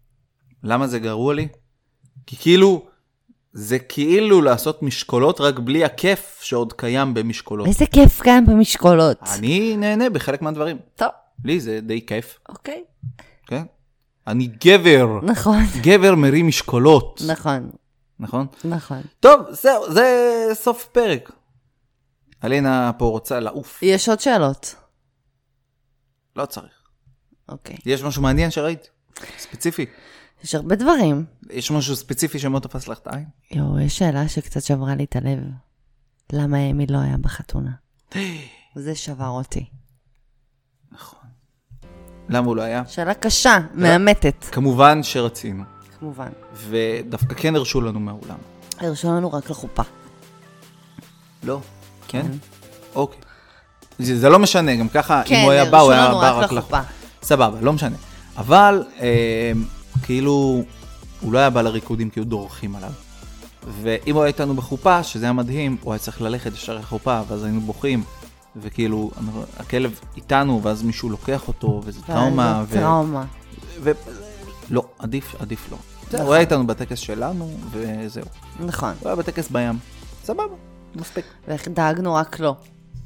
למה זה גרוע לי? כי כאילו, זה כאילו לעשות משקולות, רק בלי הכיף שעוד קיים במשקולות. איזה כיף קיים במשקולות? אני נהנה בחלק מהדברים. טוב. לי זה די כיף. אוקיי. כן? אני גבר. נכון. גבר מרים משקולות. נכון. נכון? נכון. טוב, זהו, זה סוף פרק. אלינה פה רוצה לעוף. יש עוד שאלות? לא צריך. אוקיי. יש משהו מעניין שראית? ספציפי. יש הרבה דברים. יש משהו ספציפי שמאוד תפס לך את העין? יו, יש שאלה שקצת שברה לי את הלב. למה אמי לא היה בחתונה? זה שבר אותי. נכון. למה הוא לא היה? שאלה קשה, מאמתת. כמובן שרצינו. כמובן. ודווקא כן הרשו לנו מהאולם. הרשו לנו רק לחופה. לא. כן? אוקיי. זה, זה לא משנה, גם ככה, כן, אם הוא היה בא, הוא היה לנו בא רק רק לחופה. סבבה, לא משנה. אבל, אה, כאילו, הוא לא היה בא לריקודים כי הוא דורכים עליו. ואם הוא היה איתנו בחופה, שזה היה מדהים, הוא היה צריך ללכת ישר לחופה, ואז היינו בוכים, וכאילו, הכלב איתנו, ואז מישהו לוקח אותו, וזה טראומה. וזה טראומה. ו... לא, עדיף, עדיף לא. הוא היה איתנו בטקס שלנו, וזהו. נכון. הוא היה בטקס בים. סבבה, מספיק. ודאגנו רק לו.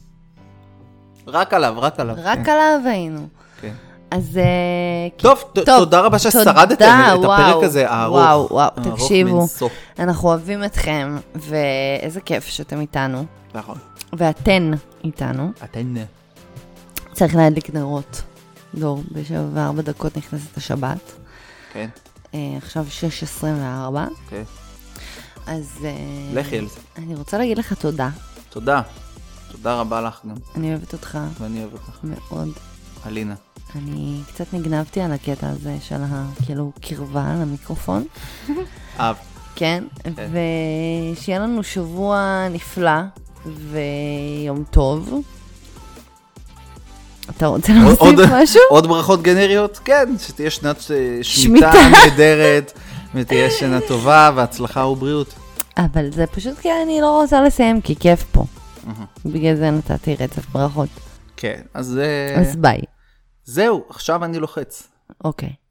רק עליו, רק עליו. רק עליו היינו. כן. אז... טוב, תודה רבה ששרדתם את הפרק הזה הארוך. וואו, וואו, תקשיבו. אנחנו אוהבים אתכם, ואיזה כיף שאתם איתנו. נכון. ואתן איתנו. אתן. צריך להדליק נרות. דור, בשבע וארבע דקות נכנסת השבת. כן. עכשיו שש עשרים וארבע. כן. אז... לכי על זה. אני רוצה להגיד לך תודה. תודה. תודה רבה לך גם. אני אוהבת אותך. ואני אוהב אותך. מאוד. אלינה. אני קצת נגנבתי על הקטע הזה של כאילו קרבה למיקרופון. אהב. כן, ושיהיה לנו שבוע נפלא ויום טוב. אתה רוצה להוסיף משהו? עוד ברכות גנריות? כן, שתהיה שנת שמיטה נהדרת, ותהיה שנה טובה והצלחה ובריאות. אבל זה פשוט כי אני לא רוצה לסיים, כי כיף פה. בגלל זה נתתי רצף ברכות. כן, אז... אז ביי. זהו, עכשיו אני לוחץ. אוקיי.